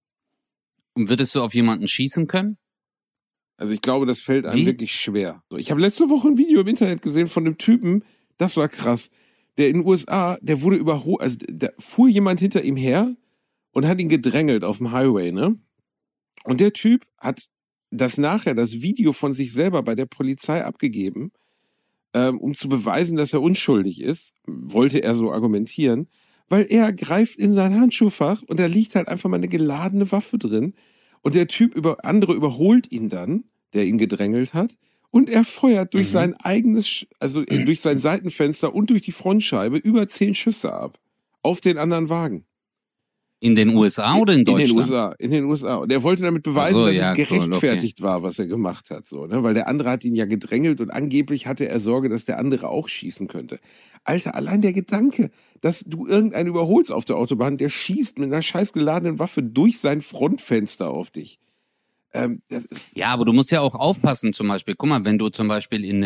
Und würdest du auf jemanden schießen können? Also ich glaube, das fällt einem wirklich schwer. Ich habe letzte Woche ein Video im Internet gesehen von einem Typen, das war krass. Der in den USA, der wurde überholt, also da fuhr jemand hinter ihm her und hat ihn gedrängelt auf dem Highway, ne? Und der Typ hat das Video von sich selber bei der Polizei abgegeben, um zu beweisen, dass er unschuldig ist, wollte er so argumentieren, weil er greift in sein Handschuhfach und da liegt halt einfach mal eine geladene Waffe drin und der Typ andere überholt ihn dann, der ihn gedrängelt hat, und er feuert durch sein eigenes, also durch sein Seitenfenster und durch die Frontscheibe über 10 Schüsse ab auf den anderen Wagen. In den USA oder in Deutschland? In den USA. Und er wollte damit beweisen, dass es gerechtfertigt war, was er gemacht hat, so, ne? Weil der andere hat ihn ja gedrängelt und angeblich hatte er Sorge, dass der andere auch schießen könnte. Alter, allein der Gedanke, dass du irgendeinen überholst auf der Autobahn, der schießt mit einer scheiß geladenen Waffe durch sein Frontfenster auf dich. Das ist Ja, aber du musst ja auch aufpassen, zum Beispiel. Guck mal, wenn du zum Beispiel in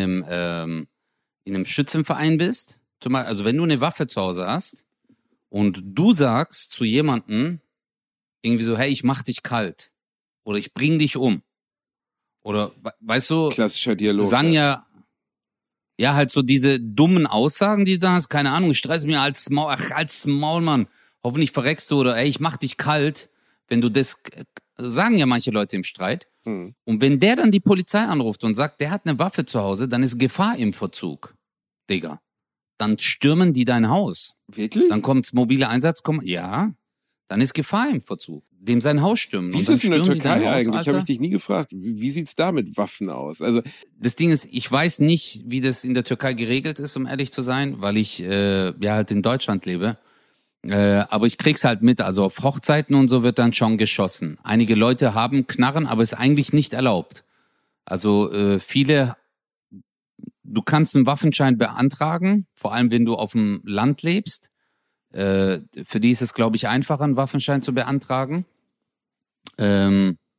einem Schützenverein bist, also wenn du eine Waffe zu Hause hast und du sagst zu jemandem irgendwie so, hey, ich mach dich kalt oder ich bring dich um oder, weißt du, klassischer Dialog. sagen ja halt so diese dummen Aussagen, die du da hast, keine Ahnung, ich stress mir als Maul, Mann, hoffentlich verreckst du oder ey, ich mach dich kalt, wenn du das, sagen ja manche Leute im Streit. Und wenn der dann die Polizei anruft und sagt, der hat eine Waffe zu Hause, dann ist Gefahr im Verzug, Digga. Dann stürmen die dein Haus. Wirklich? Dann kommt's mobile Einsatzkommando. Ja, dann ist Gefahr im Verzug. Dem sein Haus stürmen. Wie ist das in der Türkei eigentlich? Habe ich dich nie gefragt. Wie sieht's da mit Waffen aus? Also das Ding ist, ich weiß nicht, wie das in der Türkei geregelt ist, um ehrlich zu sein, weil ich halt in Deutschland lebe. Aber ich krieg's halt mit. Also auf Hochzeiten und so wird dann schon geschossen. Einige Leute haben Knarren, aber ist eigentlich nicht erlaubt. Also viele, du kannst einen Waffenschein beantragen, vor allem wenn du auf dem Land lebst. Für die ist es, glaube ich, einfacher, einen Waffenschein zu beantragen.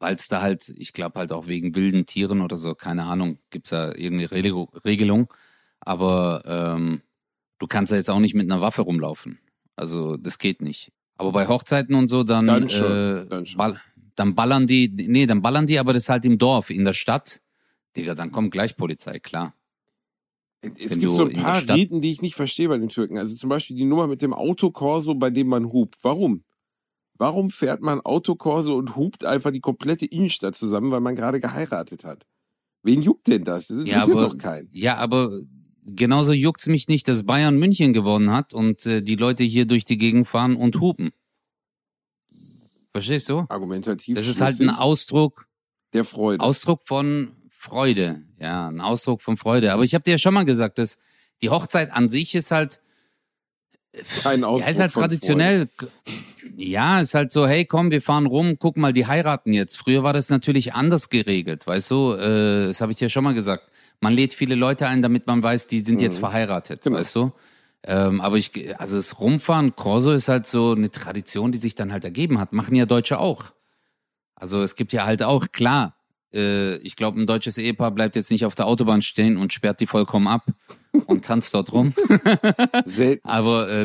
weil es da halt, ich glaube halt auch wegen wilden Tieren oder so, keine Ahnung, gibt's da irgendeine Regelung. Aber du kannst ja jetzt auch nicht mit einer Waffe rumlaufen. Also das geht nicht. Aber bei Hochzeiten und so, dann ballern die, aber das halt im Dorf, in der Stadt. Digga, dann kommt gleich Polizei, klar. Es gibt so ein paar Riten, die ich nicht verstehe bei den Türken. Also zum Beispiel die Nummer mit dem Autokorso, bei dem man hupt. Warum? Warum fährt man Autokorso und hupt einfach die komplette Innenstadt zusammen, weil man gerade geheiratet hat? Wen juckt denn das? Das interessiert doch keinen. Ja, aber genauso juckt's mich nicht, dass Bayern München gewonnen hat und die Leute hier durch die Gegend fahren und hupen. Verstehst du? Argumentativ. Das ist halt ein Ausdruck der Freude. Ausdruck von Freude. Ja, ein Ausdruck von Freude. Aber ich habe dir ja schon mal gesagt, dass die Hochzeit an sich ist halt kein Ausdruck ist halt traditionell. Freude. Ja, ist halt so, hey, komm, wir fahren rum, guck mal, die heiraten jetzt. Früher war das natürlich anders geregelt, weißt du? Das habe ich dir schon mal gesagt. Man lädt viele Leute ein, damit man weiß, die sind jetzt verheiratet, genau. Weißt du? Aber das Rumfahren, Corso ist halt so eine Tradition, die sich dann halt ergeben hat. Machen ja Deutsche auch. Also es gibt ja halt auch, klar, ich glaube, ein deutsches Ehepaar bleibt jetzt nicht auf der Autobahn stehen und sperrt die vollkommen ab und tanzt dort rum. Selten. Aber,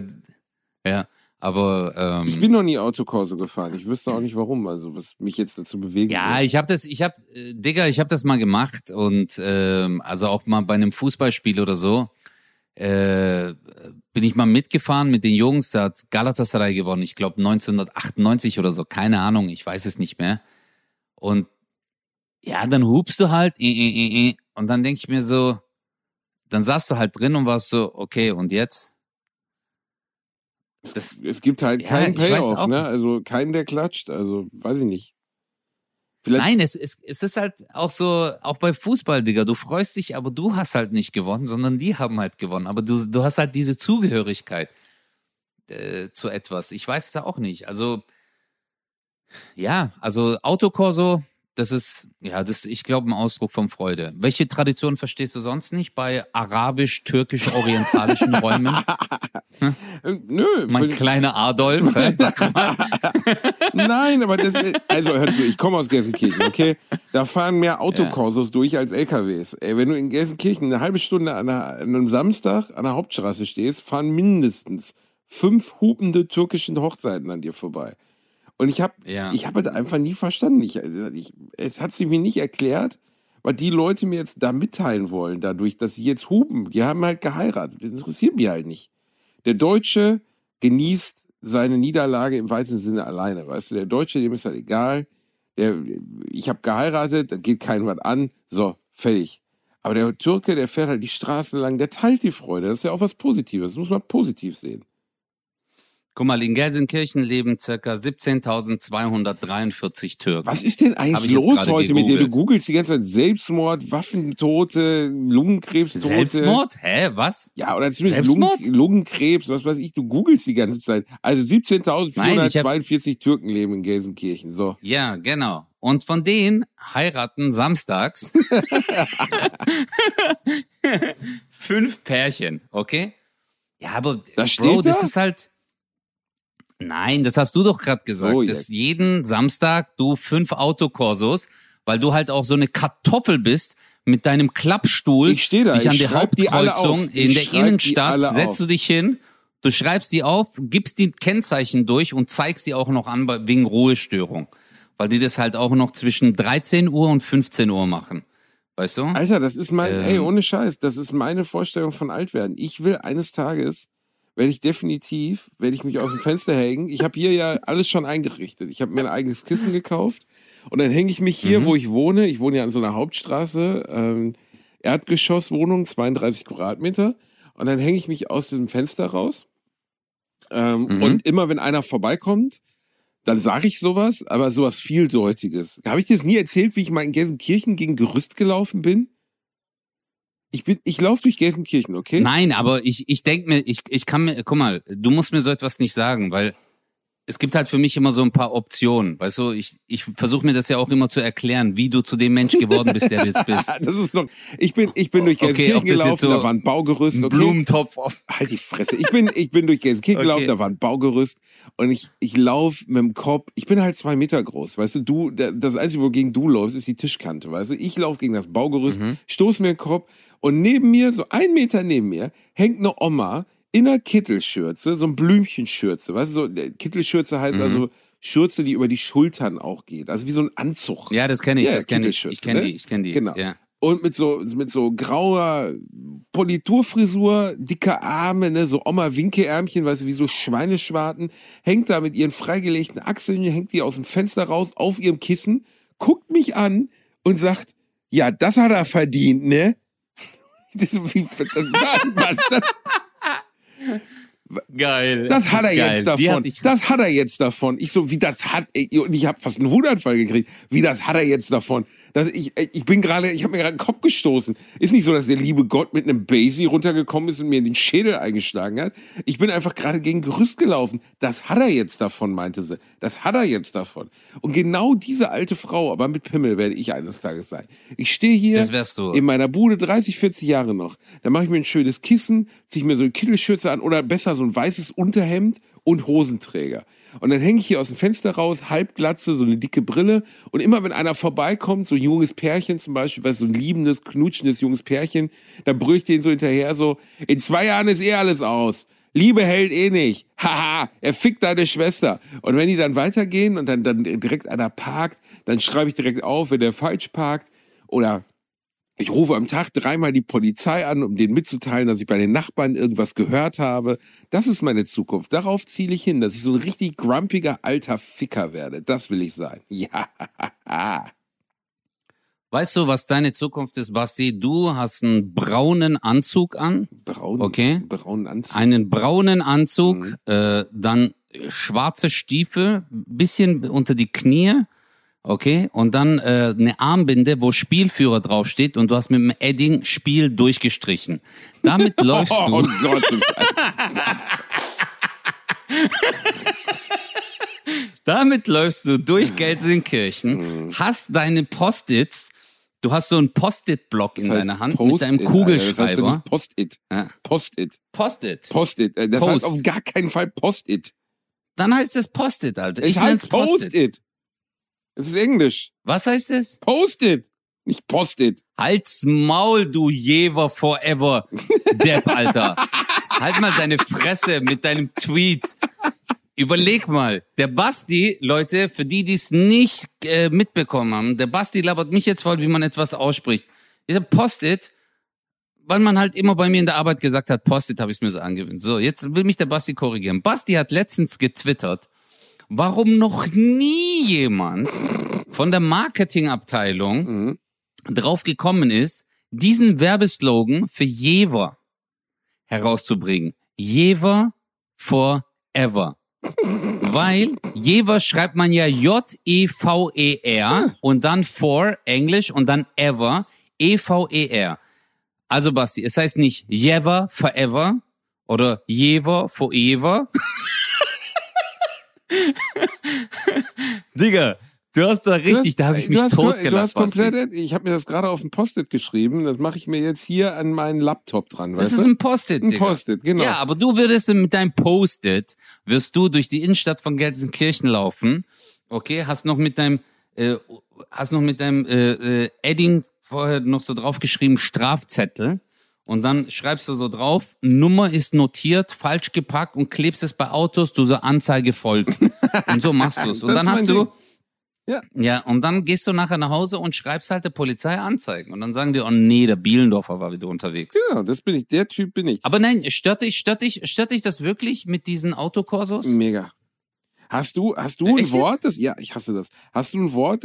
ich bin noch nie Autokorso gefahren. Ich wüsste auch nicht warum, also was mich jetzt dazu bewegt. Ja, ich habe das mal gemacht und also auch mal bei einem Fußballspiel oder so. Bin ich mal mitgefahren mit den Jungs, da hat Galatasaray gewonnen, ich glaube 1998 oder so, keine Ahnung, ich weiß es nicht mehr. Und ja, dann hupst du halt, und dann denke ich mir so, dann saßt du halt drin und warst so, okay, und jetzt? Es gibt halt keinen Payoff, ne? Also keinen, der klatscht, also weiß ich nicht. Nein, es ist halt auch so, auch bei Fußball, Digga, du freust dich, aber du hast halt nicht gewonnen, sondern die haben halt gewonnen. Aber du hast halt diese Zugehörigkeit zu etwas. Ich weiß es auch nicht. Also, ja, also Autokorso, das ist, ich glaube, ein Ausdruck von Freude. Welche Tradition verstehst du sonst nicht bei arabisch-türkisch-orientalischen Räumen? Nö. Mein kleiner Adolf. Sag mal. Nein, aber hör zu, ich komme aus Gelsenkirchen, okay? Da fahren mehr Autokorsos durch als LKWs. Ey, wenn du in Gelsenkirchen eine halbe Stunde an einem Samstag an der Hauptstraße stehst, fahren mindestens 5 hupende türkischen Hochzeiten an dir vorbei. Und ich habe das einfach nie verstanden. Es hat sich mir nicht erklärt, was die Leute mir jetzt da mitteilen wollen, dadurch, dass sie jetzt hupen. Die haben halt geheiratet. Das interessiert mich halt nicht. Der Deutsche genießt seine Niederlage im weitesten Sinne alleine. Weißt du, der Deutsche, dem ist halt egal. Ich habe geheiratet, da geht keinem was an. So, fertig. Aber der Türke, der fährt halt die Straßen lang, der teilt die Freude. Das ist ja auch was Positives. Das muss man positiv sehen. Guck mal, in Gelsenkirchen leben ca. 17.243 Türken. Was ist denn eigentlich los heute mit dir? Du googelst die ganze Zeit Selbstmord, Waffentote, Lungenkrebstote. Selbstmord? Hä, was? Ja, oder zumindest Lungenkrebs, was weiß ich. Du googelst die ganze Zeit. Also 17.442 Türken leben in Gelsenkirchen. So. Ja, genau. Und von denen heiraten samstags 5 Pärchen, okay? Ja, aber das das ist halt... Nein, das hast du doch gerade gesagt, dass jeden Samstag du 5 Autokorsos, weil du halt auch so eine Kartoffel bist, mit deinem Klappstuhl ich steh da, dich an der Hauptkreuzung in der Innenstadt, setzt du dich hin, du schreibst die auf, gibst die Kennzeichen durch und zeigst die auch noch an wegen Ruhestörung, weil die das halt auch noch zwischen 13 Uhr und 15 Uhr machen. Weißt du? Alter, das ist ohne Scheiß, das ist meine Vorstellung von Altwerden. Ich will eines Tages... werde ich mich aus dem Fenster hängen. Ich habe hier ja alles schon eingerichtet. Ich habe mir ein eigenes Kissen gekauft und dann hänge ich mich hier, wo ich wohne. Ich wohne ja an so einer Hauptstraße, Erdgeschosswohnung, 32 Quadratmeter. Und dann hänge ich mich aus dem Fenster raus. Und immer wenn einer vorbeikommt, dann sage ich sowas, aber sowas Vieldeutiges. Habe ich dir das nie erzählt, wie ich mal in Gelsenkirchen gegen Gerüst gelaufen bin? Ich laufe durch Gelsenkirchen, okay? Nein, aber ich denke mir, ich kann mir, guck mal, du musst mir so etwas nicht sagen, weil es gibt halt für mich immer so ein paar Optionen. Weißt du, ich versuche mir das ja auch immer zu erklären, wie du zu dem Mensch geworden bist, der du jetzt bist. Das ist noch, ich bin durch Gelsenkirchen gelaufen, so da war ein Baugerüst. ein Blumentopf auf. Halt die Fresse. Ich bin durch Gelsenkirchen gelaufen, da war ein Baugerüst und ich laufe mit dem Kopf, ich bin halt 2 Meter groß, weißt du, das Einzige, wogegen du läufst, ist die Tischkante, weißt du. Ich laufe gegen das Baugerüst, stoß mir den Kopf und neben mir, so 1 Meter neben mir, hängt eine Oma in einer Kittelschürze, so ein Blümchenschürze, weißt du, so, Kittelschürze heißt also Schürze, die über die Schultern auch geht, also wie so ein Anzug. Ja, das kenne ich, Ja, ich kenne die. Genau. Ja. Und mit so grauer Politurfrisur, dicke Arme, ne, so Oma-Winke-Ärmchen, weißt du, wie so Schweineschwarten, hängt da mit ihren freigelegten Achseln, hängt die aus dem Fenster raus, auf ihrem Kissen, guckt mich an und sagt, ja, das hat er verdient, ne? Was das? Geil. Das hat er jetzt davon. Die Das hat er jetzt davon. Ich so, und ich habe fast einen Wutanfall gekriegt. Wie, das hat er jetzt davon? Ich habe mir gerade den Kopf gestoßen. Ist nicht so, dass der liebe Gott mit einem Basie runtergekommen ist und mir den Schädel eingeschlagen hat. Ich bin einfach gerade gegen Gerüst gelaufen. Das hat er jetzt davon, meinte sie. Das hat er jetzt davon. Und genau diese alte Frau, aber mit Pimmel werde ich eines Tages sein. Ich stehe hier Das wärst du. in meiner Bude 30, 40 Jahre noch. Da mache ich mir ein schönes Kissen, ziehe ich mir so eine Kittelschürze an oder besser so ein weißes Unterhemd und Hosenträger. Und dann hänge ich hier aus dem Fenster raus, Halbglatze, so eine dicke Brille. Und immer wenn einer vorbeikommt, so ein junges Pärchen zum Beispiel, weißt du, so ein liebendes, knutschendes junges Pärchen, dann brülle ich denen so hinterher so, in 2 Jahren ist alles aus. Liebe hält nicht. Haha, er fickt deine Schwester. Und wenn die dann weitergehen und dann direkt einer parkt, dann schreibe ich direkt auf, wenn der falsch parkt. Oder ich rufe am Tag 3-mal die Polizei an, um denen mitzuteilen, dass ich bei den Nachbarn irgendwas gehört habe. Das ist meine Zukunft. Darauf ziele ich hin, dass ich so ein richtig grumpiger alter Ficker werde. Das will ich sein. Ja. Weißt du, was deine Zukunft ist, Basti? Du hast einen braunen Anzug an. Braunen Anzug. Einen braunen Anzug, dann schwarze Stiefel, bisschen unter die Knie. Okay, und dann eine Armbinde, wo Spielführer draufsteht und du hast mit dem Edding Spiel durchgestrichen. Damit läufst du. Oh Gott. Damit läufst du durch Gelsenkirchen, hast deine Post-its, du hast so einen Post-it-Block in deiner Hand mit deinem Kugelschreiber. Das heißt Post-it. Ja. Post-it. Post-it. Post-it. Das heißt auf gar keinen Fall Post-it. Dann heißt es Post-it, Alter. Es heißt Post-it. Es ist Englisch. Was heißt es? Post-it. Nicht Post-it. Halt's Maul, du Jever Forever, Depp, Alter. Halt mal deine Fresse mit deinem Tweet. Überleg mal. Der Basti, Leute, für die es nicht mitbekommen haben, der Basti labert mich jetzt voll, wie man etwas ausspricht. Dieser Post-it, weil man halt immer bei mir in der Arbeit gesagt hat, Post-it, habe ich mir so angewöhnt. So, jetzt will mich der Basti korrigieren. Basti hat letztens getwittert, warum noch nie jemand von der Marketingabteilung drauf gekommen ist, diesen Werbeslogan für Jever herauszubringen. Jever forever. Weil Jever schreibt man ja J-E-V-E-R und dann for, Englisch, und dann ever, E-V-E-R. Also Basti, es heißt nicht Jever forever oder Jever forever. Digga, du hast da richtig, da habe ich mich totgelacht. Du hast komplett, ich habe mir das gerade auf ein Post-it geschrieben, das mache ich mir jetzt hier an meinen Laptop dran, weißt du? Das ist ein Post-it, Digga. Ein Post-it, genau. Ja, aber du würdest mit deinem Post-it, wirst du durch die Innenstadt von Gelsenkirchen laufen, okay, hast noch mit deinem Edding vorher noch so draufgeschrieben, Strafzettel. Und dann schreibst du so drauf, Nummer ist notiert, falsch gepackt und klebst es bei Autos, du so Anzeige folgt. Und so machst du es. Und dann hast du, ja, und dann gehst du nachher nach Hause und schreibst halt der Polizei Anzeigen. Und dann sagen die, oh nee, der Bielendorfer war wieder unterwegs. Genau, das bin ich, der Typ bin ich. Aber nein, stört dich das wirklich mit diesen Autokorsos? Mega. Hast du ein Wort, ich hasse das. Hast du ein Wort,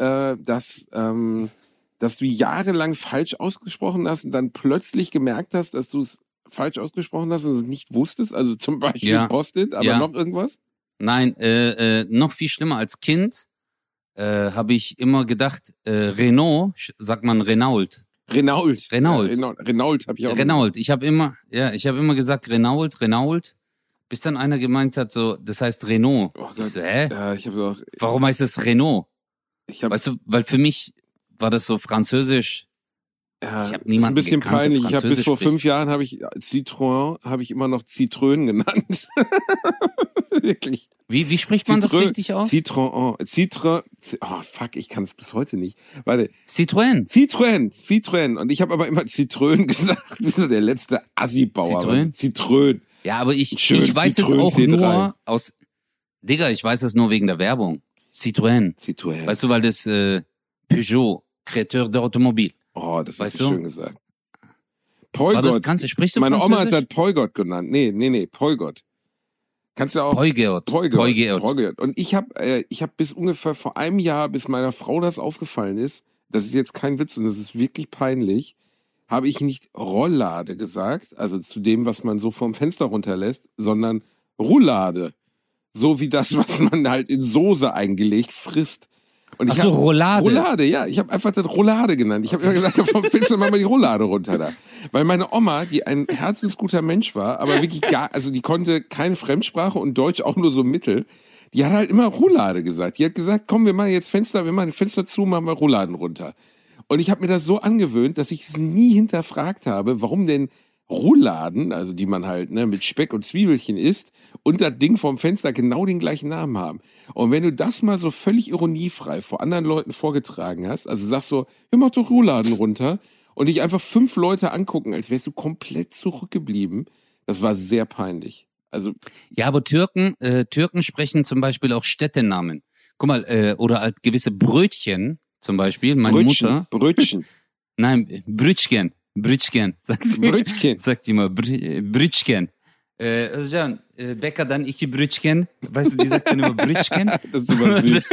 dass du jahrelang falsch ausgesprochen hast und dann plötzlich gemerkt hast, dass du es falsch ausgesprochen hast und es nicht wusstest? Also zum Beispiel Post-it, aber noch irgendwas? Nein, noch viel schlimmer als Kind habe ich immer gedacht, Renault, sagt man Renault. Renault. Renault. Ja, Renault habe ich auch. Renault. Ich habe immer gesagt Renault, Bis dann einer gemeint hat, so, das heißt Renault. Oh Ich Gott. so, hä? Ja, ich habe auch. Warum heißt das Renault? Weißt du, weil für mich war das so französisch. Ja, Ich hab ist niemanden ein bisschen gekannt, der peinlich. Ich habe bis Französisch vor spricht. 5 Jahren habe ich Citroën immer noch Citroën genannt. Wirklich. Wie spricht man das Citroën- richtig aus? Oh fuck, ich kann es bis heute nicht. Warte, Citroën. Citroën. Und ich habe aber immer Citroën gesagt, wie so der letzte Assi-Bauer. Citroën? Citroën. Ja, aber ich Schön weiß es Citroën auch C3. nur aus. Digga, ich weiß es nur wegen der Werbung. Citroën. Weißt du, weil das Peugeot, Créateur d'Automobile. Oh, das Weißt hast du du? schön gesagt. War das Poigot. sprichst du Meine Oma hat Französisch? das Poigot genannt. Nee, Poigot. Kannst du auch. Poigot. Poigot. Und ich hab bis ungefähr vor einem Jahr, bis meiner Frau das aufgefallen ist, das ist jetzt kein Witz und das ist wirklich peinlich, habe ich nicht Rolllade gesagt, also zu dem, was man so vom Fenster runterlässt, sondern Roulade. So wie das, was man halt in Soße eingelegt frisst. Und Ach so, hab- Roulade. Roulade, ja. Ich habe einfach das Roulade genannt. Ich habe immer gesagt, vom Fenster machen wir die Roulade runter da. Weil meine Oma, die ein herzensguter Mensch war, aber wirklich also die konnte keine Fremdsprache und Deutsch auch nur so mittel, die hat halt immer Roulade gesagt. Die hat gesagt, komm, wir machen jetzt Fenster, wir machen Fenster zu, machen wir Rouladen runter. Und ich habe mir das so angewöhnt, dass ich es nie hinterfragt habe, warum denn Rouladen, also die man halt mit Speck und Zwiebelchen isst, und das Ding vom Fenster genau den gleichen Namen haben. Und wenn du das mal so völlig ironiefrei vor anderen Leuten vorgetragen hast, also sagst so, ja, mach doch Rouladen runter, und dich einfach 5 Leute angucken, als wärst du komplett zurückgeblieben, das war sehr peinlich. Also, Ja, aber Türken sprechen zum Beispiel auch Städtenamen. Guck mal, oder halt gewisse Brötchen, zum Beispiel, meine Mutter. Brötchen. Nein, Brötchen, sagt sie. Brötchen. Sagt die mal, Brötchen. Özcan, Bäcker'dan 2 Brötchen. Weißt du, die sagt dann immer Brötchen. Das ist super süß.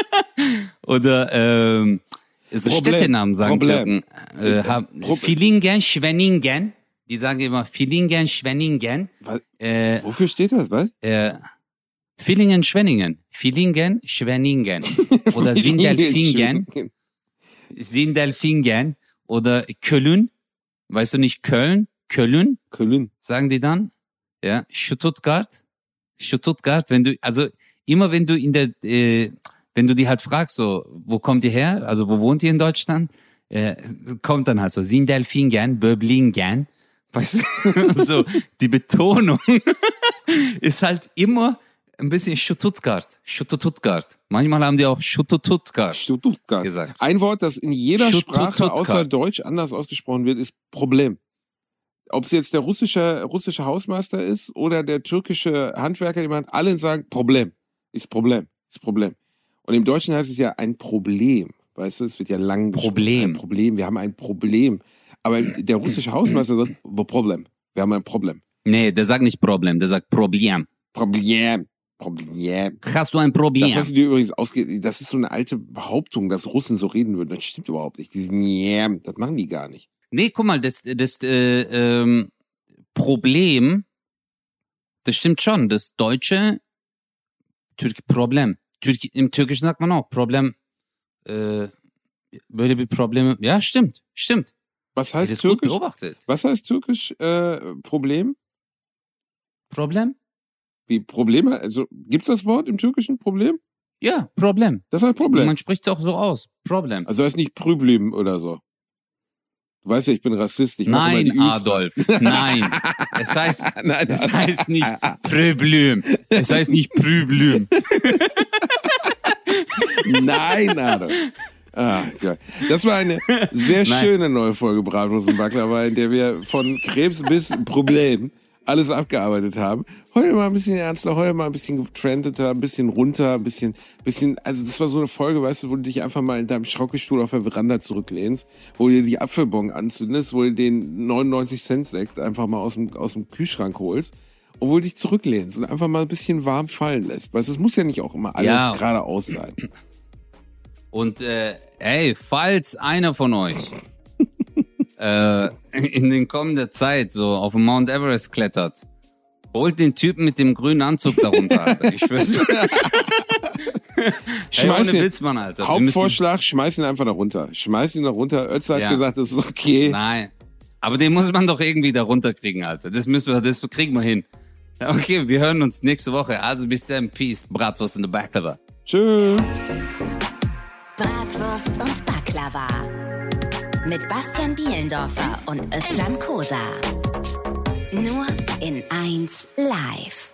Oder so Problem. Städtenamen sagen Problem. Türken. Villingen, Schwenningen. Die sagen immer Villingen, Schwenningen. Was? Wofür steht das, was? Villingen, Schwenningen. Villingen, Schwenningen. Oder Sindelfingen. Sindelfingen. Oder Köln. Weißt du nicht Köln? Köln, sagen die dann. Ja, Stuttgart, wenn du, also immer wenn du wenn du die halt fragst, so, wo kommt ihr her? Also wo wohnt ihr in Deutschland? Kommt dann halt so Sindelfingen, Böblingen. Weißt du, so, die Betonung ist halt immer ein bisschen Stuttgart. Manchmal haben die auch Stuttgart gesagt. Ein Wort, das in jeder Sprache Stuttgart. außer Deutsch anders ausgesprochen wird, ist Problem. Ob es jetzt der russische Hausmeister ist oder der türkische Handwerker, jemand, alle sagen Problem. Und im Deutschen heißt es ja ein Problem. Weißt du, es wird ja lang Problem. Ein Problem. Wir haben ein Problem. Aber der russische Hausmeister sagt Problem. Wir haben ein Problem. Nee, der sagt nicht Problem, der sagt Problem. Problem. Hast du ein Problem? Das hast du dir übrigens das ist so eine alte Behauptung, dass Russen so reden würden. Das stimmt überhaupt nicht. Das machen die gar nicht. Nee, guck mal, das Problem, das stimmt schon. Das Deutsche, Problem. Im Türkischen sagt man auch Problem. Böyle bir Probleme. Ja, stimmt. Was Das heißt ist gut Türkisch? beobachtet. Was heißt Türkisch Problem? Problem? Wie Probleme? Also gibt's das Wort im Türkischen Problem? Ja, Problem. Das heißt Problem. Man spricht es auch so aus. Problem. Also heißt nicht Problem oder so. Du weißt ja, ich bin Rassist. Ich mach immer Nein, die Üs. Adolf. Nein. Es heißt Nein, nicht Problem. Es heißt nicht Problem. Nein, Adolf. Ah, geil. Das war eine sehr schöne neue Folge Bratwurst und Baklava, in der wir von Krebs bis Problem alles abgearbeitet haben. Heute mal ein bisschen ernster, heute mal ein bisschen getrendeter, ein bisschen runter, ein bisschen, also das war so eine Folge, weißt du, wo du dich einfach mal in deinem Schaukelstuhl auf der Veranda zurücklehnst, wo du dir die Apfelbon anzündest, wo du den 99-Cent-Sekt einfach mal aus dem Kühlschrank holst und wo du dich zurücklehnst und einfach mal ein bisschen warm fallen lässt. Weißt du, es muss ja nicht auch immer alles geradeaus sein. Und falls einer von euch in den kommenden Zeit so auf den Mount Everest klettert, holt den Typen mit dem grünen Anzug darunter, Alter. Ich schwör's. Schmeiß ohne ihn. Witz, Mann, Alter. Hauptvorschlag, schmeiß ihn einfach da runter. Schmeiß ihn da runter. Özz hat gesagt, das ist okay. Nein. Aber den muss man doch irgendwie da runterkriegen, Alter. Das kriegen wir hin. Okay, wir hören uns nächste Woche. Also bis dann, Peace, Bratwurst und Baklava. Tschö. Bratwurst und Baklava. Mit Bastian Bielendorfer und Özcan Kosa. Nur in 1 Live.